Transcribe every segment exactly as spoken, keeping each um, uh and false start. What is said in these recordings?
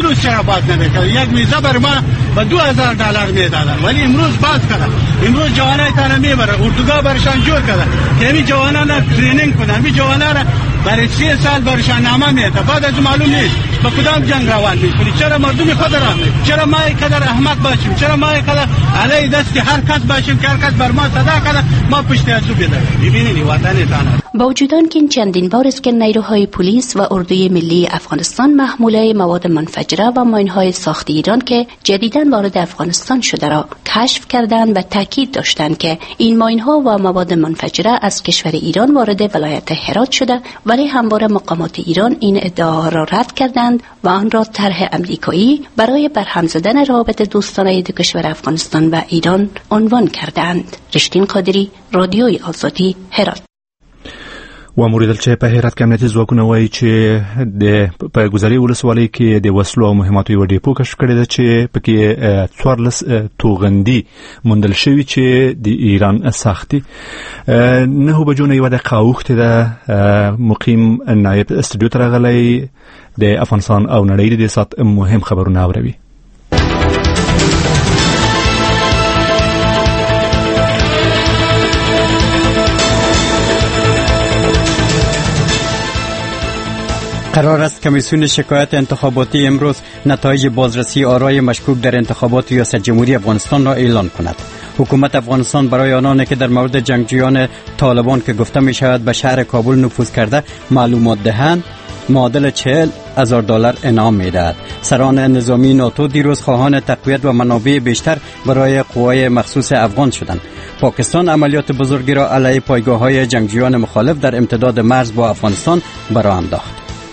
امروز چرا باز نمیکرد؟ یک میزه بر ما به دو هزار دلار میدادن ولی امروز باز کردن. امروز جوانای تانه میبره اردوگاه برشان جور کردن که همین جوانا را ترینینگ کنن، همین جوانا را برای سی سال برشان نامه میده. بعد از معلوم نیست به کدام جنگ روان میکنی. چرا مردم خود را میکنی؟ چرا ما اینقدر احمق باشیم؟ چرا ما اینقدر علی دست هر کس باشیم که هر کس بر ما صدا کنه ما پشت از او بداریم؟ ببینید وطن تانه. با وجود آنکه چندین بار است که نیروهای پلیس و اردوی ملی افغانستان محموله مواد منفجره و ماین‌های ساخت ایران که جدیداً وارد افغانستان شده را کشف کردند و تاکید داشتند که این ماین‌ها و مواد منفجره از کشور ایران وارد ولایت هرات شده، ولی همواره مقامات ایران این ادعا را رد کردند و آن را طرح امریکایی برای برهم زدن روابط دوستانه دو کشور افغانستان و ایران عنوان کردند. رشتین قادری، رادیوی آزادی، هرات. و موریدل چې په هرات کې امنیتي ځواکونه وایي چې د په ګذري ولسوالۍ کې د وسلو او مهماتو یو ډیپو کشف کړی ده چې پکې څوارلس توغندي موندل شوي چې د ایران ساختي. نهه بجو نه یوه دقیقه اوښتې ده. مقیم نایب استودیو ته راغلی د افغانستان او نړۍ د دې ساعت مهم خبرونه اوروي. قرار است کمیسیون شکایت انتخاباتی امروز نتایج بازرسی آرای مشکوک در انتخابات ریاست جمهوری افغانستان را اعلان کند. حکومت افغانستان برای آنانی که در مورد جنگجویان طالبان که گفته می شود به شهر کابل نفوذ کرده معلومات دهند معادل چهل هزار دلار انعام می دهد. سران نظامی ناتو دیروز خواهان تقویت و منابع بیشتر برای قوای مخصوص افغان شدند. پاکستان عملیات بزرگی را علیه پایگاه های جنگجویان مخالف در امتداد مرز با افغانستان برآ انداخت.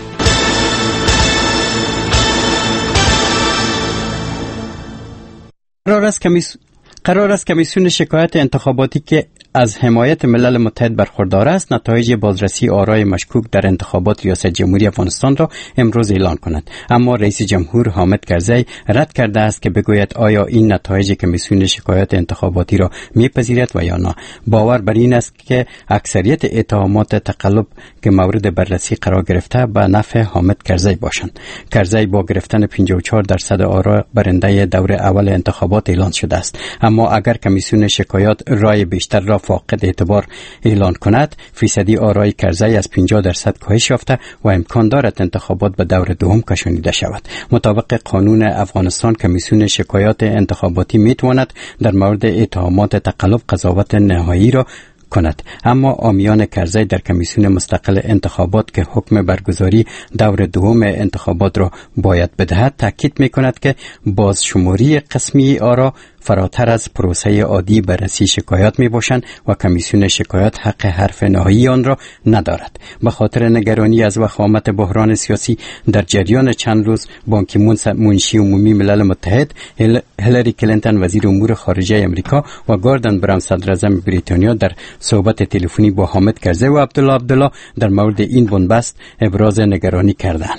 قرار است کمیس... قرار است کمیسیون شکایت انتخاباتی که از حمایت ملل متحد برخوردار است نتایج بازرسی آرای مشکوک در انتخابات ریاست جمهوری افغانستان را امروز اعلان کند، اما رئیس جمهور حامد کرزی رد کرده است که بگوید آیا این نتایج کمیسیون شکایت انتخاباتی را میپذیرد و یا نه. باور بر این است که اکثریت اتهامات تقلب که مورد بررسی قرار گرفته به نفع حامد کرزی باشند. کرزی با گرفتن پنجاه و چهار درصد آرا برنده دور اول انتخابات اعلان شده است، اما اگر کمیسیون شکایات رای بیشتر را فاقد اعتبار اعلان کند، فیصدی آرای کرزی از پنجاه درصد کاهش یافته و امکان دارد انتخابات به دور دوم کشانیده شود. مطابق قانون افغانستان کمیسیون شکایات انتخاباتی میتواند در مورد اتهامات تقلب قضاوت نهایی را کند، اما عامیان کرزی در کمیسیون مستقل انتخابات که حکم برگزاری دور دوم انتخابات را باید بدهد تاکید میکند که بازشماری قسمی آرا فراتر از پروسه عادی بررسی شکایات می باشند و کمیسیون شکایات حق حرف نهایی آن را ندارد. به خاطر نگرانی از وخامت بحران سیاسی در جریان چند روز بانکی مون منشی عمومی ملل متحد، هل... هلری کلینتون وزیر امور خارجه امریکا و گاردن براون صدر اعظم بریتانیا در صحبت تلفنی با حامد کرزی و عبدالله عبدالله در مورد این بنبست ابراز نگرانی کردند.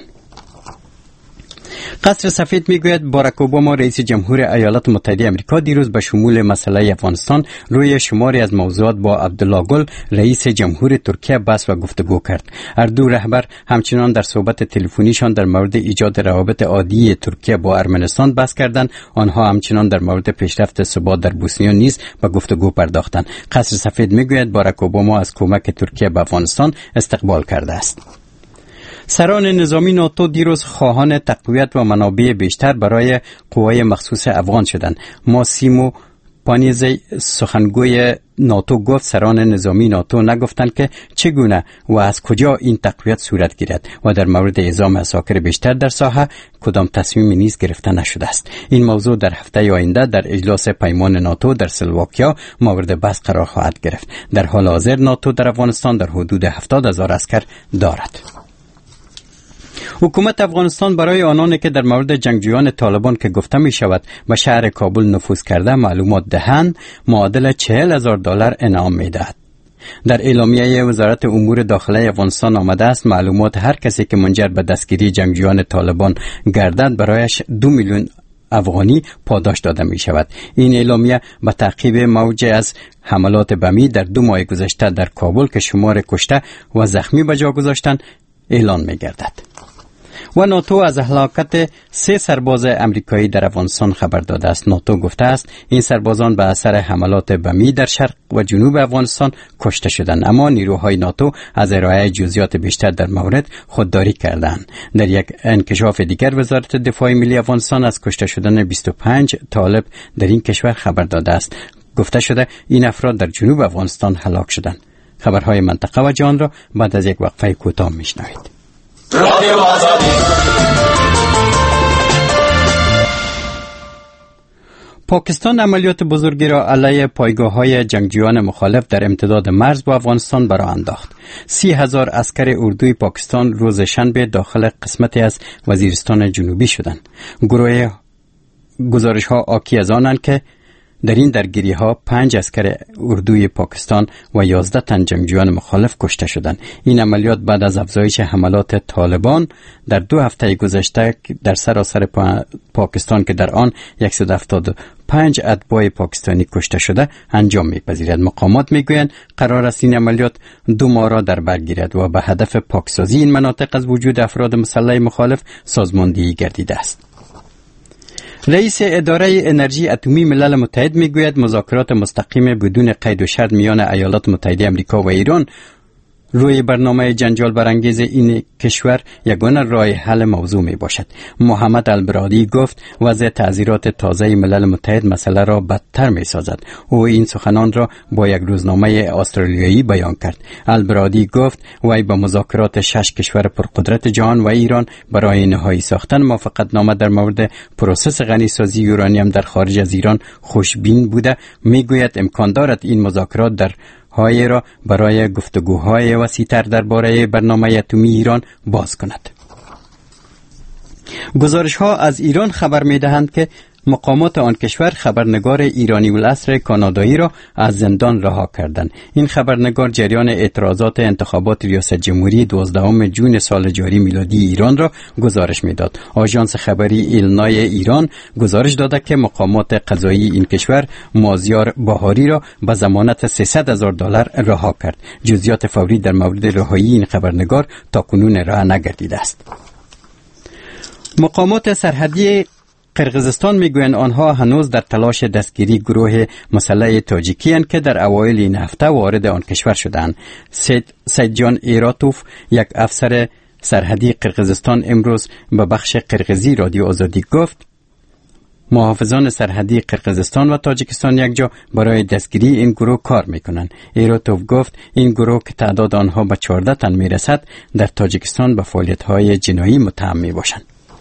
قصر سفید میگوید باراک اوباما رئیس جمهور ایالات متحده آمریکا دیروز به شمول مسئله افغانستان روی شماری از موضوعات با عبدالله گل رئیس جمهور ترکیه بحث و گفتگو کرد. هر دو رهبر همچنان در صحبت تلفنیشان در مورد ایجاد روابط عادی ترکیه با ارمنستان بحث کردند. آنها همچنان در مورد پیشرفت ثبات در بوسنیا نیز به گفتگو پرداختند. قصر سفید میگوید باراک اوباما از کمک ترکیه به افغانستان استقبال کرده است. سران نظامی ناتو دیروز خواهان تقویت و منابع بیشتر برای قوای مخصوص افغان شدند. ماسیمو پانیزی سخنگوی ناتو گفت سران نظامی ناتو نگفتند که چگونه و از کجا این تقویت صورت گیرد و در مورد اعزام عساکر بیشتر در ساحه کدام تصمیمی نیز گرفته نشده است. این موضوع در هفته آینده در اجلاس پیمان ناتو در سلواکیا مورد بحث قرار خواهد گرفت. در حال حاضر ناتو در افغانستان در حدود هفتاد هزار عسکر دارد. حکومت افغانستان برای آنانی که در مورد جنگجویان طالبان که گفته می شود به شهر کابل نفوذ کرده معلومات دهند معادل چهل هزار دلار انعام می دهد. در اعلامیه وزارت امور داخلی افغانستان آمده است معلومات هر کسی که منجر به دستگیری جنگجویان طالبان گردد برایش دو میلیون افغانی پاداش داده می شود. این اعلامیه به تعقیب موج از حملات بمی در دو ماه گذشته در کابل که شمار کشته و زخمی به جا گذاشتند اعلان می گردد. و ناتو از هلاکت سه سرباز امریکایی در افغانستان خبر داده است. ناتو گفته است این سربازان به اثر حملات بمی در شرق و جنوب افغانستان کشته شدند، اما نیروهای ناتو از ارائه جزئیات بیشتر در مورد خودداری کردند. در یک انکشاف دیگر وزارت دفاع ملی افغانستان از کشته شدن بیست و پنج طالب در این کشور خبر داده است. گفته شده این افراد در جنوب افغانستان هلاک شدند. خبرهای منطقه و جهان را بعد از یک وقفه کوتاه میشنوید. رادیو آزادی. پاکستان عملیات بزرگی را علیه پایگاه‌های جنگجویان مخالف در امتداد مرز با افغانستان برآ انداخت. سی هزار عسکر اردوی پاکستان روز شنبه داخل قسمتی از وزیرستان جنوبی شدند. گروه گزارش‌ها آکی از آنند که در این درگیری ها پنج عسکر اردوی پاکستان و یازده تن جنگجویان مخالف کشته شدند. این عملیات بعد از افزایش حملات طالبان در دو هفته گذشته در سراسر پا... پاکستان که در آن صد و هفتاد و پنج اتباع پاکستانی کشته شده انجام می‌پذیرد. مقامات میگویند قرار است این عملیات دو ماه را در بر گیرد و به هدف پاکسازی این مناطق از وجود افراد مسلح مخالف سازماندهی گردیده است. رئیس اداره انرژی اتمی ملل متحد میگوید مذاکرات مستقیم بدون قید و شرط میان ایالات متحده آمریکا و ایران روی برنامه جنجال برانگیز این کشور یگانه راه حل موضوع می باشد. محمد البرادی گفت وضع تعزیرات تازه ملل متحد مسئله را بدتر می سازد. او این سخنان را با یک روزنامه استرالیایی بیان کرد. البرادی گفت وی با مذاکرات شش کشور پرقدرت جهان و ایران برای نهایی ساختن موافقت نامه در مورد پروسس غنی سازی یورانیم در خارج از ایران خوشبین بوده. می گوید امکان دارد این مذاکرات در های را برای گفتگوهای وسیع‌تر درباره برنامه اتمی ایران باز کند. گزارش‌ها از ایران خبر می‌دهند که مقامات آن کشور خبرنگار ایرانی العصر کانادایی را از زندان رها کردند. این خبرنگار جریان اعتراضات انتخابات ریاست جمهوری دوازدهم جون سال جاری میلادی ایران را گزارش میداد. آژانس خبری ایلنای ایران گزارش داده که مقامات قضایی این کشور مازیار بهاری را به ضمانت سیصد هزار دلار رها کرد. جزئیات فوری در مورد رهایی این خبرنگار تاکنون رها نگردیده است. مقامات سرحدی قرقیزستان میگویند آنها هنوز در تلاش دستگیری گروه مسلح تاجیکی اند که در اوایل این هفته وارد آن کشور شدند. سید سیدجان ایراتوف، یک افسر سرحدی قرقیزستان، امروز به بخش قرقیزی رادیو آزادی گفت محافظان سرحدی قرقیزستان و تاجیکستان یکجا برای دستگیری این گروه کار میکنند. ایراتوف گفت این گروه که تعداد آنها به چهارده تن میرسد در تاجیکستان به فعالیت‌های جنایی متهم میباشند.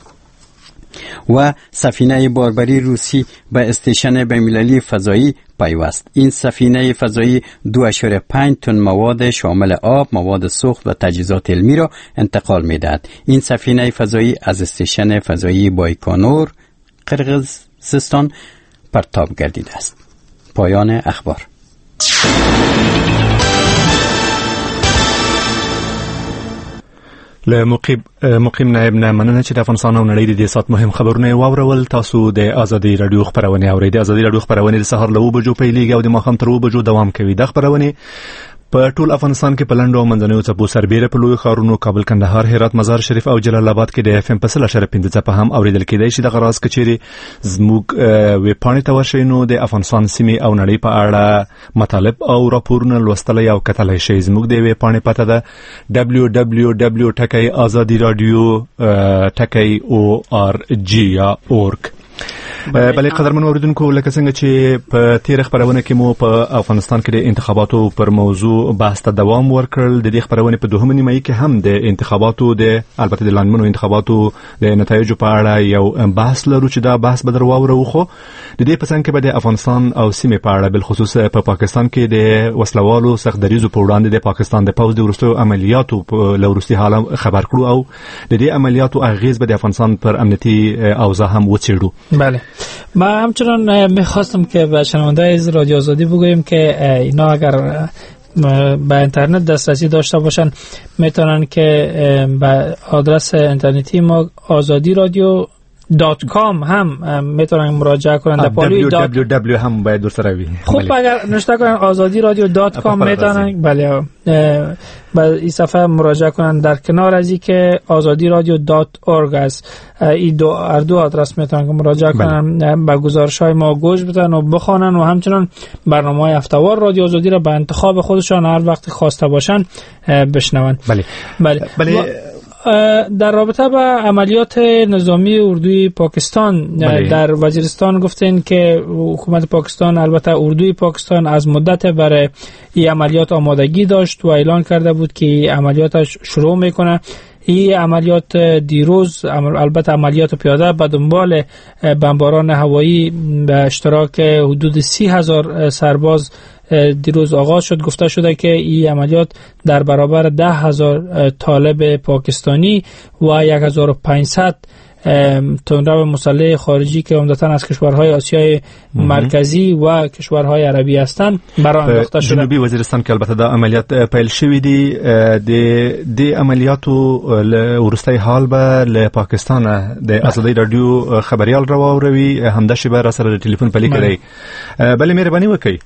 و سفینه باربری روسی به استیشن بین‌المللی فضایی پیوست. این سفینه فضایی دو اشاره پنج تن مواد شامل آب، مواد سوخت و تجهیزات علمی را انتقال می‌دهد. این سفینه فضایی از استیشن فضایی بایکانور قرقیزستان پرتاب گردیده است. پایان اخبار. له مقیم مقیم نائب نه مننه چې د افغانستان او نړۍ د سات مهم خبرونه واورول. تاسو د ازادي رادیو خبرونه اورئ. د ازادي رادیو خبرونه د سهار له بجو پیلېږي او د ماښام تر بجو دوام کوي. د خبرونه په ټول افغانستان کې په لنډو او منځنیو څپو سربېره په لوی ښارونو کابل، کندهار، هرات، مزار شریف او جلال آباد کې د اف ام په سل اشاره پنځه څپه هم اوریدل کېدای شي. د غراز کچېری زموږ ویب پاڼې ته ورشئ نو د افغانستان سیمې او نړۍ په اړه مطالب او راپورونه لوستلی او کتلی شئ. زموږ د ویب پاڼې پته ده دبلیو دبلیو دبلیو ټکی ازادي رادیو ټکی او ار جی یا اورګ. بلې قدرمن اوریدونکو، لکه څنګه چې په تیر خبرونه کې مو په افغانستان کې د انتخاباتو پر موضوع بحث ته دوام ورکړل. د دې خبرونه په دوهمه نیمه کې هم د انتخاباتو د البته د لاندمنو انتخاباتو د نتایجو په اړه یو بحث لرو چې دا بحث به در واورو. خو د دې په څنګ کې به د افغانستان او سیمې په اړه بل خصوص په پا پاکستان کې د وسلوالو سخت دریزو په وړاندې د پاکستان د پوځ د وروستیو عملیاتو په لوروستي حال خبر کړو او د دې عملیاتو اغیز به د افغانستان پر امنیتي اوضاع هم وڅېړو. بله، ما همچنان میخواستم که به شنونده از رادیو آزادی بگویم که اینا اگر به اینترنت دسترسی داشته باشن میتونن که به آدرس اینترنتی ما آزادی رادیو دات کام هم میتونن مراجعه کنن. در پالوی دبلیو دبلیو دبلیو هم باید دوست روی. خب اگر نوشته کنن آزادی رادیو دات کام میتونن بله به این صفحه مراجعه کنن. در کنار از این که آزادی رادیو دات اورگ است، این دو هر دو آدرس میتونن که مراجعه کنن، به گزارش‌های ما گوش بدن و بخوانن و همچنین برنامه‌های هفته‌وار رادیو آزادی را به انتخاب خودشان هر وقت خواسته باشن بشنون. بله بله, بله. در رابطه با عملیات نظامی اردوی پاکستان بله. در وزیرستان گفتین که حکومت پاکستان، البته اردوی پاکستان از مدت برای این عملیات آمادگی داشت و اعلان کرده بود که عملیاتش شروع میکنه. این عملیات دیروز البته عملیات پیاده به دنبال بمباران هوایی به اشتراک حدود سی هزار سرباز دیروز آغاز شد. گفته شده که این عملیات در برابر ده هزار طالب پاکستانی و یک هزار و پانصد تندرو مسلح خارجی که عمدتاً از کشورهای آسیای مرکزی و کشورهای عربی هستند برای انداخته شده. جنوبی وزیرستان که البته دا عملیات پیل شوی دی د د عملیاتو ورسته حال به ل پاکستان د آزادی رادیو خبریال را واوروي همدا شی به را سره ټلیفون پلی کړی. بلې مهرباني وکړئ.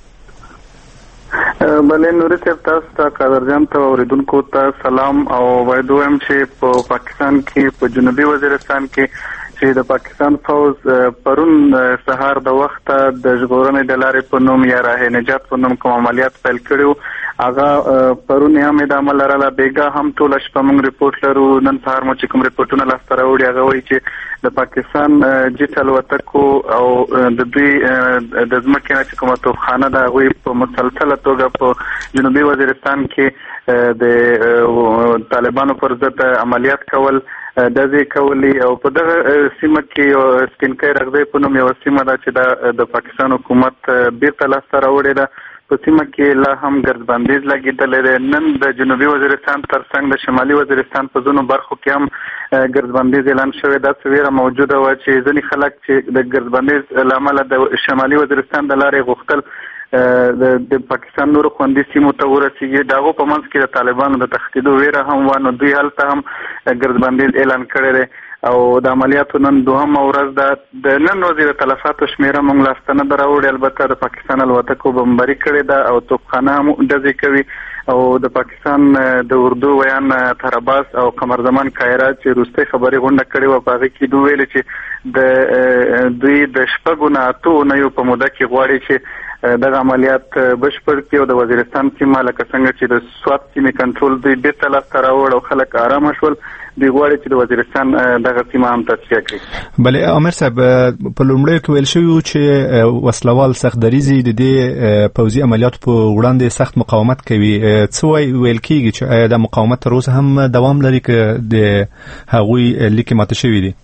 بله نور صاحب تاسو ته قدرجان ته اوریدونکو ته سلام او وایي دویم چې په پاکستان کې په جنوبي وزیرستان کې چې د پاکستان فوز پرون سهار د وخت د ژغورنې د لارې په نوم یا راه نجات په نوم کوم عملیات پیل کړو. هغه پرون هم د عمل لرله بیګا هم ټول شپه موږ ریپورت لرو. نن سهار مو چې کوم ریپورتونه لاسته راوړي هغه وایي چې د پاکستان جیټ الوتکو او د دوی د ځمکې نه چې کومه توپخانه ده هغوی په مسلسله توګه په جنوبي وزیرستان کې د طالبانو پر ضد عملیات کول دځې کولی او په دغه سیمه کې سپینکۍ رغدی په نوم یوه سیمه ده چې د پاکستان حکومت بیرته لاسته راوړې ده. په سیمه کې لا هم ګردبندیز لګېدلی دی. نن د جنوبي وزیرستان ترڅنګ د شمالي وزیرستان په ځینو برخو کې هم ګردبندیز اعلان شوی. داسې ویره موجوده وه چې ځینې خلک چې د ګردبندیز له امله د شمالي وزیرستان د لارې غوښتل د پاکستان نورو خوندي سیمو ته ورسېږي. د هغو په منځ کې د طالبانو د تښتېدو ویره هم وه، نو دوی هلته هم ګردبندیز اعلان کړی دی او د عملیاتو نن دوهمه ورځ ده. د نن ورځې د تلفاتو شمېره موږ لاسته نه ده راوړې. البته د پاکستان الوتکو بمباري کړې ده او توپخانه هم ډزې کوي او د پاکستان د اردو ویان طهرعباس او قمر زمان کایرا چې وروستۍ خبرې غونډه کړې وه په هغې کې دوی ویلې چې د دوی د شپږو نه اتو اونیو په موده کې غواړي چې دغه عملیات بشپړ کړي او د وزیرستان سیمه لکه څنګه چې د سوات سیمې کنټرول دوی بیرته لاسته راوړ او خلک ارامه شول، دوی غواړي چې د وزیرستان دغه سیمه هم تصفیه کړي. بلې عامر صاحب په لومړیو کې ویل شوي وو چې وسلوال سخت دریځي د دې پوځي عملیاتو په وړاندې سخت مقاومت کوي. څه وایي ویل کېږي چې دا مقاومت تر اوسه هم دوام لري که د هغوی لیکې ماته شوي دي؟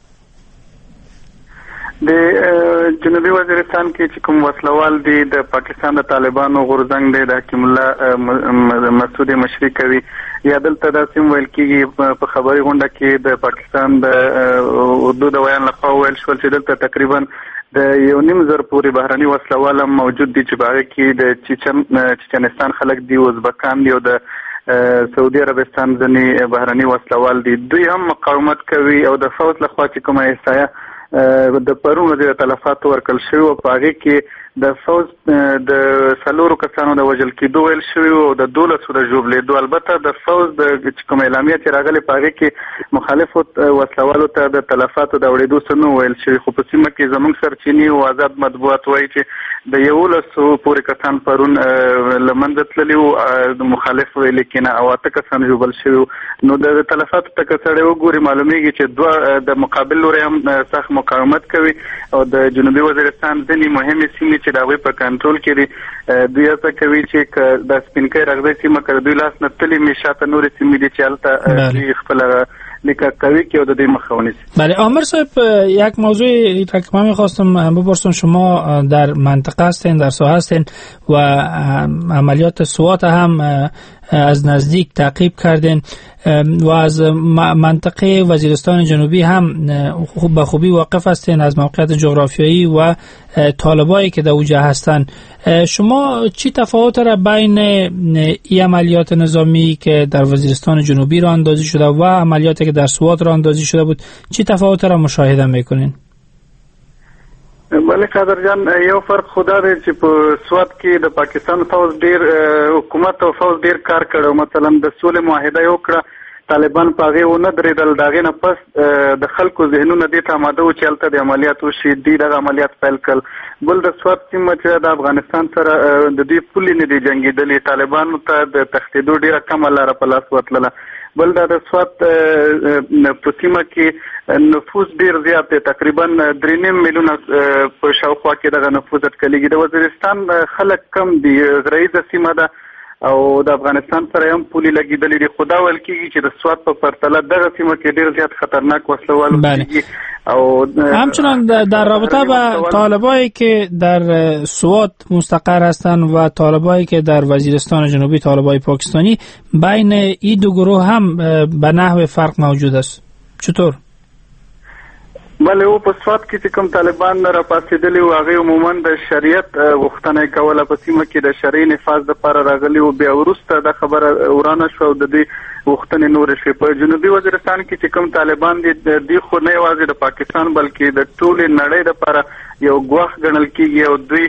د جنوبي وزیرستان کې چې کوم وسلوال دي د پاکستان د طالبانو غورځنګ دی د حکیم الله مسعود مشري کوي. یا دلته داسې هم ویل کېږي په خبري غونډه کې د پاکستان د اردو د ویان لخوا ویل شول چې دلته تقریبا د یو نیم زر پورې بهرني وسلوال هم موجود دي چې په هغې کې د چیچن چچنستان خلک دي، ازبکان دي او د سعودي عربستان ځینې بهرني وسلوال دي. دوی هم مقاومت کوي او د فوج لخوا چې کومه احصایه د پرون د تلفاتو ورکړل شوي او په هغې کې د فوج د څلورو کسانو د وژل کېدو ویل شوي او د دولسو د ژوبلېدو. البته د فوج د چې کومه اعلامیه چې راغلې په هغې کې مخالفو وسلوالو ته د تلفاتو د اورېدو څه نه ویل شوي، خو په سیمه کې زموږ سرچینې او آزاد مطبوعات وایي چې د یولسو پورې کسان پرون له منځه تللي وو د مخالف ویلې کې نه او اته کسان ژوبل شوي وو. نو د تلفاتو ته که سړی وګوري معلومیږي چې دوه د مقابل لوري هم سخت مقاومت کوي او د جنوبي وزیرستان ځینې مهمې سیمې چې د هغوی په کنټرول کې دي دوی هڅه کوي چې د سپینکۍ رغدی سیمه که دوی لاس نه تلي مې شاته نورې سیمې دي چې هلته دوی خپله لیکه کوي که د دوی مخه ونیسي. بله عامر صاحب، یک موضوع را که من میخواستم بپرسم، شما در منطقه هستین، در ساحه هستین و عملیات سوات هم از نزدیک تعقیب کردین و از منطقه وزیرستان جنوبی هم خوب به خوبی واقف هستین از موقعیت جغرافیایی و طالبایی که در اوجه هستن. شما چی تفاوت را بین این عملیات نظامی که در وزیرستان جنوبی را اندازی شده و عملیاتی که در سوات را اندازی شده بود چی تفاوت را مشاهده میکنین؟ بله قدر جان، یو فرق خدا دی چې په سوات کې د پاکستان فوج ډیر حکومت او فوج ډیر کار کړو. مثلا د سولې معاهده یو کړه، طالبان په هغه ونه درېدل. داغه نه پس د خلکو ذهنونه دې ته آماده و چې هلته د عملیاتو شي دي د عملیات پیل کړل. بل د سوات سیمه چې د افغانستان سره د دې پولې نه دي جنگیدلې، طالبانو ته د تښتېدو ډیره کمه لاره په لاس ورتلله. بل دا د سوات په سیمه کې نفوس ډیر زیات دی، تقریبا درې نیم میلیونه په شاوخوا کې دغه نفوس اټکلیږي. د وزیرستان خلک کم دي، غریزه سیمه ده او د افغانستان سره هم پولې لګېدلې دي. خو دا ویل کېږي چې د سوات په پرتله دغه سیمه کې ډیر زیات خطرناک وسله والو کېږي. او همچنان در رابطه با طالبایی که در سوات مستقر هستند و طالبایی که در وزیرستان جنوبی طالبای پاکستانی، بین این دو گروه هم به نحو فرق موجود است. چطور؟ بله، او په سوات کې چې کوم طالبان را پاسېدلي و هغه عموما د شریعت غوښتنه کوله، په سیمه کې د شرعي نفاذ دپاره راغلي و. بیا وروسته دا خبره ورانه شوه او د دې غوښتنې نورې شوې. په جنوبي وزیرستان کې چې کوم طالبان دي دوی خو نه یوازې د پاکستان بلکې د ټولې نړۍ دپاره یو ګواښ ګڼل کېږي او دوی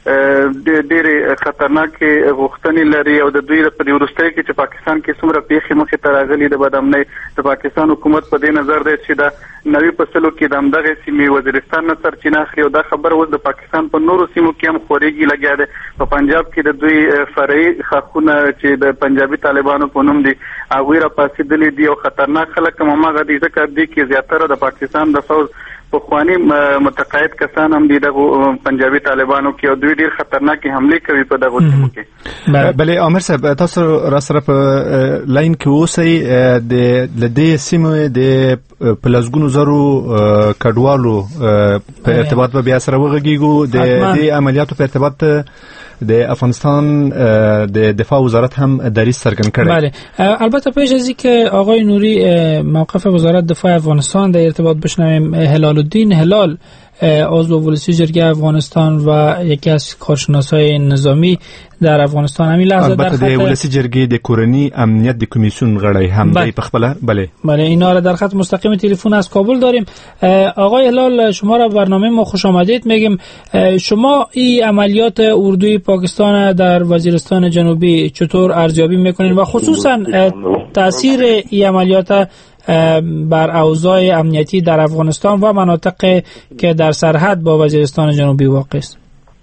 ډېرې خطرناکې غوښتنې لري. او د دوی په دې وروستیو کې چې پاکستان کې څومره پیښې مخې ته راغلي د بدامنۍ، د پاکستان حکومت په دې نظر دی چې د نوي فصلو کې د همدغې سیمې وزیرستان نه سرچینه اخلي او دا خبره اوس د پاکستان په نورو سیمو کې هم خورېږي لګیا دی. په پنجاب کې د دوی فرعي ښاخونه چې د پنجابي طالبانو په نوم دي هغوی را پاسېدلي دي او خطرناک خلک هم هماغه دي، ځکه دې کې زیاتره د پاکستان د فوج پخوانی متقاعد کسان هم دي دغه پنجابي طالبانو کې او دوی ډیر خطرناکې حمله کوي په دغه سیمو کې. بله عامر صاحب، تاسو را سره په لاین کې اوسئ. د لدې سیمې د پلازګونو زرو کډوالو په ارتباط به بیا سره وغږیږو. د دې عملیاتو په ارتباط د افغانستان د دفاع وزارت هم دریځ څرګند کړی. بله، البته پیش از اینکه آقای نوری موقف وزارت دفاع افغانستان در ارتباط بشنویم، هلال الدین هلال عضو ولسی جرگه افغانستان و یکی از کارشناسای نظامی در افغانستان همین لحظه در خط البته د ولسی جرگه د کورنی امنیت د کمیسیون غړی هم دی په خپل. بله بله اینا را در خط مستقیم تلفن از کابل داریم. آقای هلال، شما را برنامه ما خوش آمدید میگیم. شما این عملیات اردوی پاکستان در وزیرستان جنوبی چطور ارزیابی میکنین و خصوصا تاثیر این عملیات بر اوضاع امنیتی در افغانستان و مناطق که در سرحد با وزیرستان جنوبی واقع است؟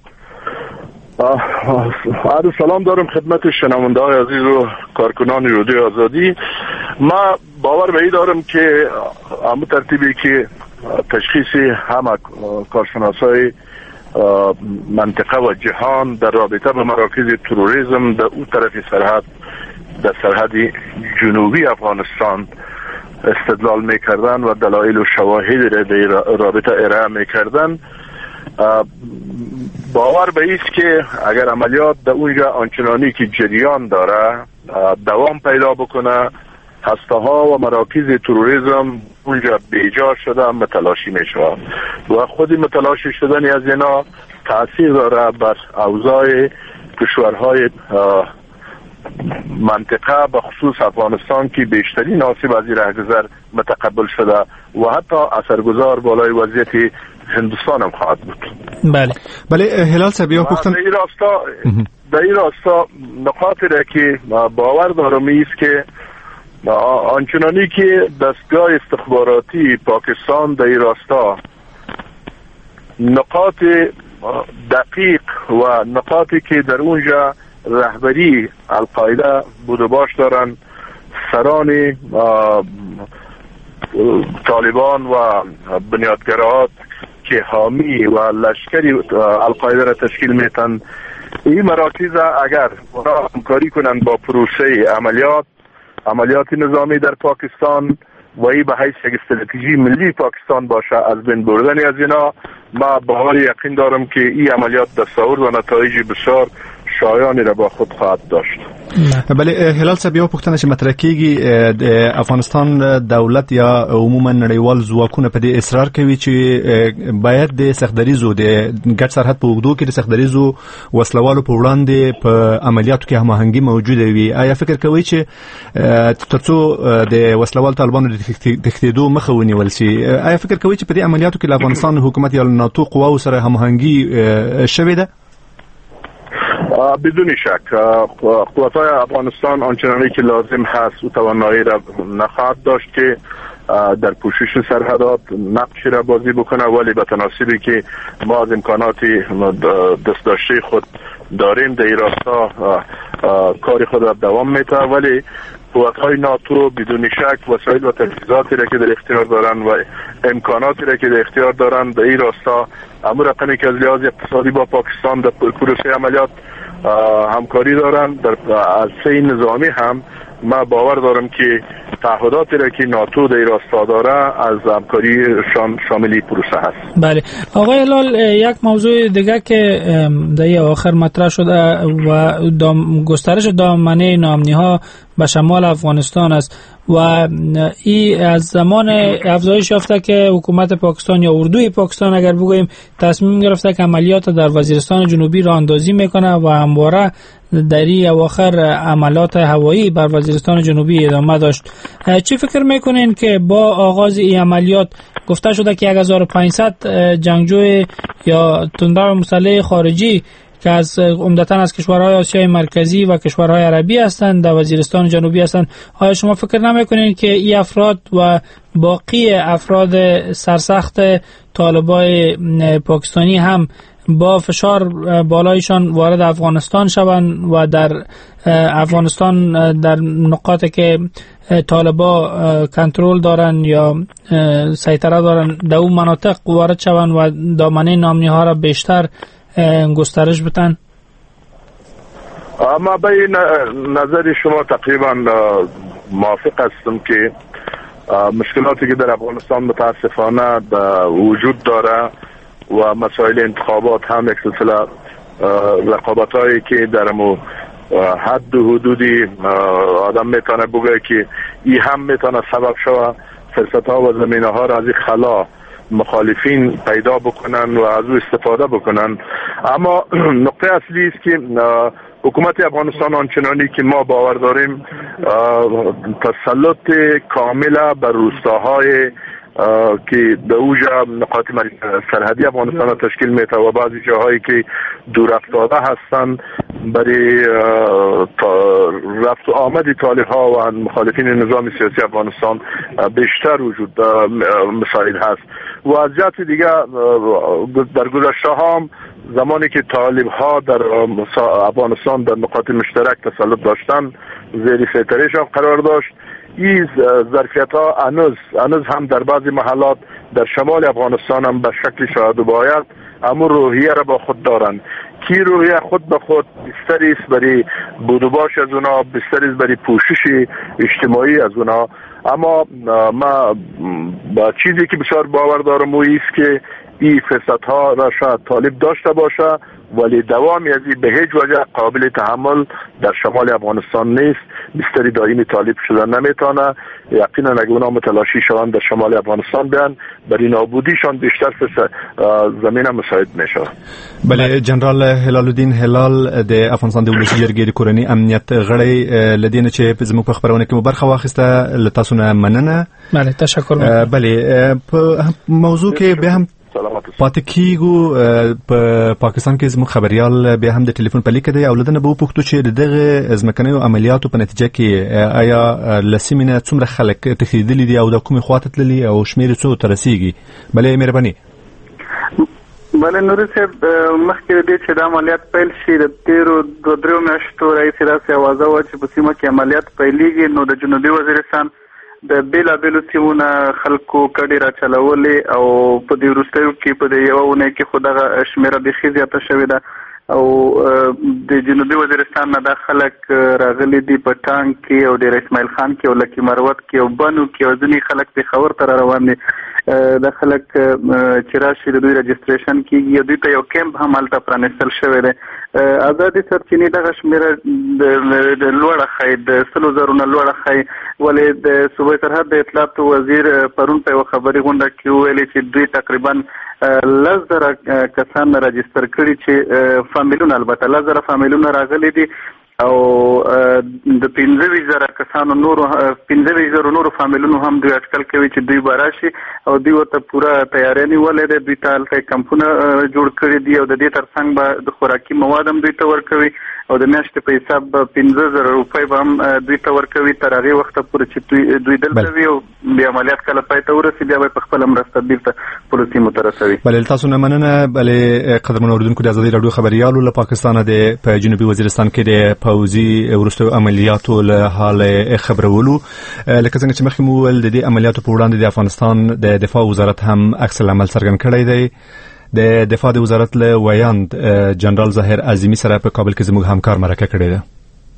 عرض سلام دارم خدمت شنونده های عزیز و کارکنان رادیو آزادی. ما باور به این دارم که همون ترتیبی که تشخیص همه کارشناسای منطقه و جهان در رابطه به مراکز تروریسم در اون طرف سرحد، در سرحد جنوبی افغانستان استدلال میکردن و دلایل و شواهد را در رابطه ارائه میکردن، باور به ایست که اگر عملیات در اونجا آنچنانی که جریان داره دوام پیدا بکنه، هسته‌ها و مراکز تروریسم اونجا بیجا شده متلاشی میشه و خود متلاشی شدن از اینا تأثیر داره بر اوضاع کشورهای منطقه به خصوص افغانستان که بیشترین آسیب از این رهگذر متقبل شده و حتی اثرگذار بالای وضعیت هندوستان هم خواهد بود. بله بله هلال صاحب یا گفتن در این راستا در این راستا نقاطی را که باور دارم است که آنچنانی که دستگاه استخباراتی پاکستان در این راستا نقاط دقیق و نقاطی که در اونجا رهبری القاعده بود باش دارن، سران طالبان و بنیادگرات که حامی و لشکری القاعده را تشکیل میتن، این مراکز اگر همکاری کنند با پروسه عملیات عملیات نظامی در پاکستان و این به حیث یک استراتژی ملی پاکستان باشه از بین بردن از اینا، ما باور یقین دارم که این عملیات دستاورد و نتایج بسیار شایانی را با خود خواهد داشت. بله هلال صاحب یو پوښتنه چې مطرح کیږي د افغانستان دولت یا عموما نړیوال ځواکونه په دې اصرار کوي چې باید د سختدریزو د ګډ سرحد په اوږدو کې د سختدریزو وسلوالو په وړاندې په عملیاتو کې هماهنګي موجوده وي. آیا فکر کوي چې ترڅو د وسلوال طالبانو د تښتېدو مخه ونیول شي، آیا فکر کوي چې په دې عملیاتو کې د افغانستان حکومت یا ناتو قواو سره هماهنګي شوې ده؟ بدون شک قوات‌های افغانستان آنچنانی که لازم هست و توانایی را نخواهد داشت که در پوشش سرحدات نقشی را بازی بکنه، ولی به تناسبی که ما از امکانات دست داشته خود داریم در این راستا کار خود را دوام میده. ولی قوات‌های ناتو بدون شک وسایل و تجهیزاتی را که در اختیار دارند و امکاناتی را که در اختیار دارند در این راستا امور رقمی که از لحاظ اقتصادی با پاکستان در پروسه عملیات همکاری دارند. در عرصه نظامی هم ما باور دارم که تعهداتی را که ناتو در راستا داره از همکاری شاملی پروسه هست. بله آقای هلال، یک موضوع دیگه که در آخر مطرح شده و دام گسترش دامنه ناامنی‌ها به شمال افغانستان است و این از زمان افزایش یافته که حکومت پاکستان یا اردوی پاکستان اگر بگوییم تصمیم گرفته که عملیات در وزیرستان جنوبی را اندازی میکنه و همواره در این اواخر عملیات هوایی بر وزیرستان جنوبی ادامه داشت. چی فکر میکنین که با آغاز این عملیات گفته شده که هزار و پانصد جنگجوی یا تندرو مسلح خارجی که از عمدتاً از کشورهای آسیای مرکزی و کشورهای عربی هستند در وزیرستان جنوبی هستند، آیا شما فکر نمیکنید که این افراد و باقی افراد سرسخت طالبای پاکستانی هم با فشار بالایشان وارد افغانستان شوند و در افغانستان در نقاطی که طالبا کنترل دارن یا سیطره دارن در اون مناطق وارد شوند و دامنه ناامنی ها را بیشتر گسترش بدن؟ اما به نظر شما تقریبا موافق هستم که مشکلاتی که در افغانستان متاسفانه وجود داره و مسائل انتخابات هم یک سلسله رقابت هایی که در مو حد و حدودی آدم میتونه بگه که ای هم میتونه سبب شوه فرصت ها و زمینه ها را از این خلا مخالفین پیدا بکنن و از او استفاده بکنن. اما نقطه اصلی است که حکومت افغانستان آنچنانی که ما باور داریم تسلط کامل بر روستاهای که در اوجا نقاط سرحدی افغانستان را تشکیل میده و بعضی جاهایی که دور افتاده هستند برای رفت و آمد طالب ها و مخالفین نظام سیاسی افغانستان بیشتر وجود مسائل هست. و از جهت دیگه در گذشته ها زمانی که طالب ها در افغانستان در نقاط مشترک تسلط داشتن زیر سیطرهشان قرار داشت. این ظرفیت ها هنوز هنوز هم در بعضی محلات در شمال افغانستان هم به شکل شاهد و باید اما روحیه را با خود دارند کی روحیه خود به خود بستری است برای بودوباش از اونا، بستری است برای پوشش اجتماعی از اونا. اما ما با چیزی که بسیار باور دارم و ایست که این فرصت ها را شاید طالب داشته باشه ولی دوامی از این به هیچ وجه قابل تحمل در شمال افغانستان نیست. بستری دائمی طالب شدن نمیتونه. یقینا اگه اونا متلاشی شوند در شمال افغانستان بیان برای نابودیشان بیشتر فرصت زمینه مساعد میشه. بله جنرال هلال الدین هلال د افغانستان د ولسي جرګې د کورنۍ امنیت غړی لدینه چې په زموږ په خبرونه کې برخه واخیسته لتاسو نه مننه. بله تشکر. بله په موضوع کې به هم پاتې کیږو. په پاکستان کې زموږ خبريال به هم د ټلیفون په لیک دی او لدنه به وپوښتو چې دغه ځمکنیو عملیاتو په نتیجه کې آیا لسمینه څومره خلک تخیدلی دي او د کومې خواته تللی او شمیر څو ترسيږي. بلې مهرباني. بله نور صاحب مخکې دې چې د عملیات پیل شي د تیرو دوه درو میاشتو راځي داسې اوازه و چې په سیمه کې عملیات پیلېږي نو د جنوبي وزیرستان د بیلا بیلو سیمونه خلکو کډې را چلولې او په دې وروستیو کې په دې یو ونه کې خو دغه شمیره بېخي زیاته شوې ده. او د جنوبي وزیرستان نه د خلک راغلي دي په ټانک کې او د اسماعیل خان کې او لکی مروت کې او بنو کې او ځینې خلک پېښور ته روان دي. د خلک چې راشي د دوی رجسټریشن کېږي او دوی ته یو کیمپ هم هلته پرانیستل شوی دی. ازادي سرچینې دغه شمېره د لوړه ښایي د سلو زرو نه لوړه ښایي، ولې د صوبې سرحد د اطلاعاتو وزیر پرون په یوه خبري غونډه کې وویلې چې دوی تقریبا لس زره کسان رجسټر کړي چې فامیلونه البته لس زره فامیلونه راغلي دي او د پنځه ویشت زره کسانو نورو پنځه ویشت زره نورو فامیلونو هم دوی اټکل کوي چې دوی به راشي او دوی ورته پوره تیاری نیولې ده. دوی ته هلته کمپونه جوړ کړي دي او د دې تر څنګ به د خوراکي مواد هم دوی ته ورکوي او د میاشتې په حساب به پنځه زره روپۍ به هم دوی ته ورکوي تر هغې وخته پورې چې دوی دلته وي او بیا عملیات کله پای ته ورسي بیا به په خپله مرسته بیرته خپلو سیمو ته رسوي. بلې تاسو نه مننه. بلې قدرمنو اورېدونکو د ازادي راډیو خبریالو له پاکستانه د په جنوبي وزیرستان کې د پوځي وروستیو عملیاتو له حال خبرولو. لکه څنګه چې مخکې مو وویل د دې عملیاتو په وړاندې د افغانستان د دفاع وزارت هم عکس العمل څرګند کړی دی. د دفاع د وزارت له ویاند جنرال ظاهر عظیمی سره په کابل کې زموږ همکار مرکه کړې ده.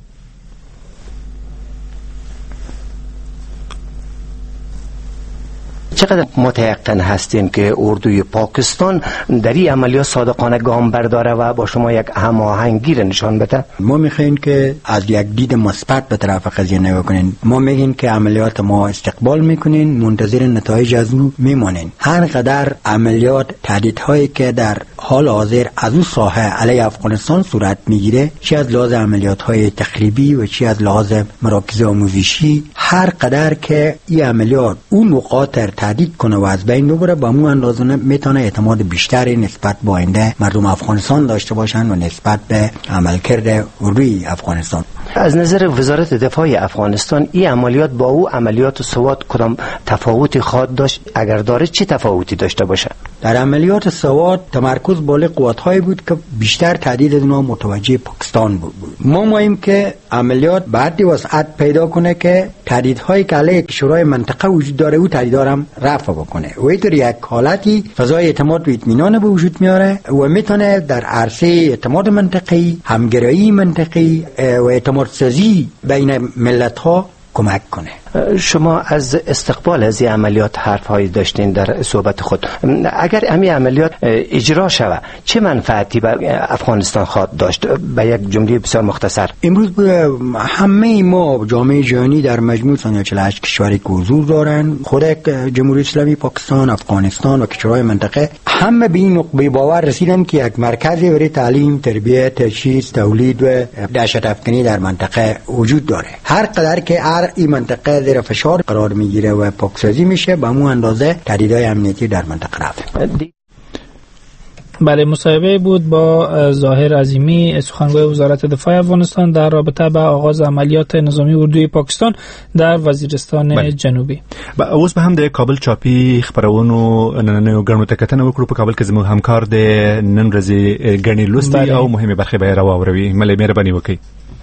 چقدر متيقن هستین که اردوی پاکستان در این عملیات صادقانه گام برداره و با شما یک هماهنگی را نشان بده؟ ما میخوایم که از یک دید مثبت به طرف قضیه نگاه کنین. ما میگیم که عملیات ما استقبال میکنین، منتظر نتایج از اون میمانین. هر قدر عملیات تهدیدهایی که در حال حاضر از اون ساحه علیه افغانستان صورت میگیره، چه از لحاظ عملیات های تخریبی و چه از لحاظ مراکز آموزشی، هر قدر که این عملیات اون نقاط تهدید کنه و از بین ببره، با مو اندازه میتونه اعتماد بیشتری نسبت به آینده مردم افغانستان داشته باشن و نسبت به عملکرد اردوی افغانستان. از نظر وزارت دفاع افغانستان این عملیات با او عملیات سوات کدام تفاوتی خواهد داشت؟ اگر داره چه تفاوتی داشته باشه؟ در عملیات سوات تمرکز بالای قوت‌هایی بود که بیشتر تهدید اونها متوجه پاکستان بود. ما ماییم که عملیات بعدی وسعت پیدا کنه که تهدیدهایی که علیه کشورهای منطقه وجود داره او تهدیدها هم رفع بکنه و اینطور یک حالتی فضای اعتماد و اطمینان به وجود میاره و میتونه در عرصه اعتماد منطقی، همگرایی منطقی و اعتماد سازی بین ملت‌ها کمک کنه. شما از استقبال از این عملیات حرف‌هایی داشتین در صحبت خود. اگر همین عملیات اجرا شود چه منفعتی به افغانستان خواهد داشت؟ به یک جمله بسیار مختصر. امروز همه ما جامعه جهانی در مجموع صد و چهل و هشت کشوری که حضور دارن، خود جمهوری اسلامی پاکستان، افغانستان و کشورهای منطقه، همه به این نقطه باور رسیدن که یک مرکزی برای تعلیم، تربیت، تجهیز، تولید و دهشت افکنی در منطقه وجود داره. هر قدر که هر این منطقه زیر فشار قرار میگیره و پاکسازی میشه، به همون اندازه تهدیدهای امنیتی در منطقه رفع. بله، مصاحبه بود با ظاهر عظیمی، سخنگوی وزارت دفاع افغانستان در رابطه با آغاز عملیات نظامی اردوی پاکستان در وزیرستان بله. جنوبی. با اوس به هم د کابل چاپی خبرونو نن غنو تکتنه وکړو په کابل کې زموږ همکار د نن ورځې غنی لوستي بله. او مهمه برخه به راوړوي. ملي مهرباني وکړئ.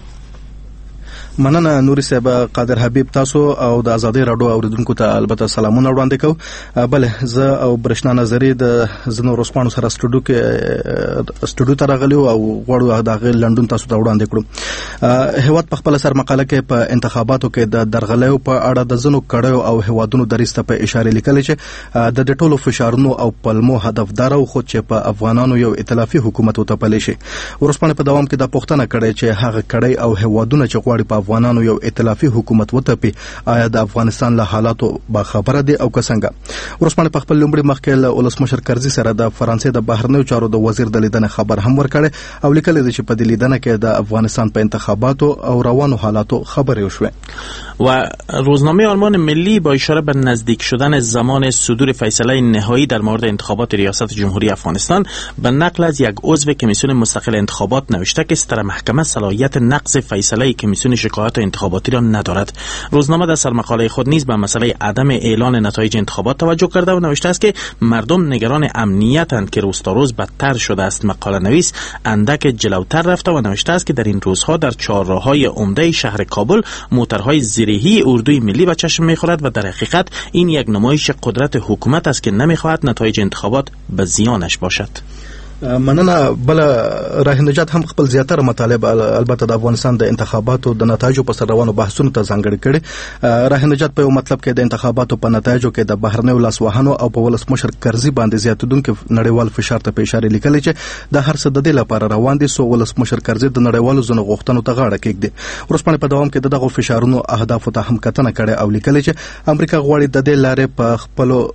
مننه نوري صاحب. قادر حبیب، تاسو او د ازادي راډیو اوریدونکو ته البته سلامونه وړاندې کوم. بله، زه او برښنا نظری د زنو روسپانو سره سټوډیو کې سټوډیو ته راغلی او غواړو دغه لندن تاسو ته وړاندې کړو. هیواد په خپل سر مقاله کې په انتخاباتو کې د درغلیو په اړه د زنو کړهو او هیوادونو دریسته په اشاره لیکل چې د ټولو فشارونو او پلمو هدفدار او خود چې په افغانانو یو ائتلافي حکومت وتپلی شي. ورسپانه په دوام کې د پښتنه کړي چې هغه کړي او هیوادونه چې غواړي په افغانانو یو ائتلافي حکومت وتپي، آیا د افغانستان له حالاتو با خبره دي او څنګه؟ ورسپانه په خپل لومړي مخکې له ولسمشر کرزي سره د فرانسې د بهرنیو چارو د وزیر د لیدنې خبر هم ورکړي او لیکل دي چې په دې لیدنه کې د افغانستان په انتخاباتو او روانو حالاتو خبرې وشوه. و روزنامه آلمان ملی با اشاره به نزدیک شدن زمان صدور فیصله نهایی در مورد انتخابات ریاست جمهوری افغانستان به نقل از یک عضو کمیسیون مستقل انتخابات نوشته که ستر محکمه صلاحیت نقض فیصله کمیسیون شکایات انتخاباتی را ندارد. روزنامه در سرمقاله خود نیز به مسئله عدم اعلان نتایج انتخابات توجه کرده و نوشته است که مردم نگران امنیتند که روز تا روز بدتر شده است. مقاله نویس اندک جلوتر رفته و نوشته است که در این روزها در چهارراه‌های عمده شهر کابل موترهای زیرهی اردوی ملی به چشم می‌خورد و در حقیقت این یک نمایش قدرت حکومت است که نمی‌خواهد نتایج انتخابات به زیانش باشد. مننه. بل راه نجات هم خپل زیاتره مطالب البته د افغانستان د انتخاباتو د نتایجو په سر روانو بحثونو ته ځانګړي کړي. راه نجات په یو مطلب کې د انتخاباتو په نتایجو کې د بهرنیو لاسوهانو او په ولسمشر کرزي باندې زیاتیدونکو نړیوال فشار ته په اشاره لیکلي چې د هر څه د دې لپاره روان دي سو ولسمشر کرزي د نړیوالو ځنو غوښتنو ته غاړه کېږدي. ورسپانه په دوام کې دغه فشارونو اهداف ته هم کتنه کړي او لیکلي چې امریکا غواړي د دې لارې په خپلو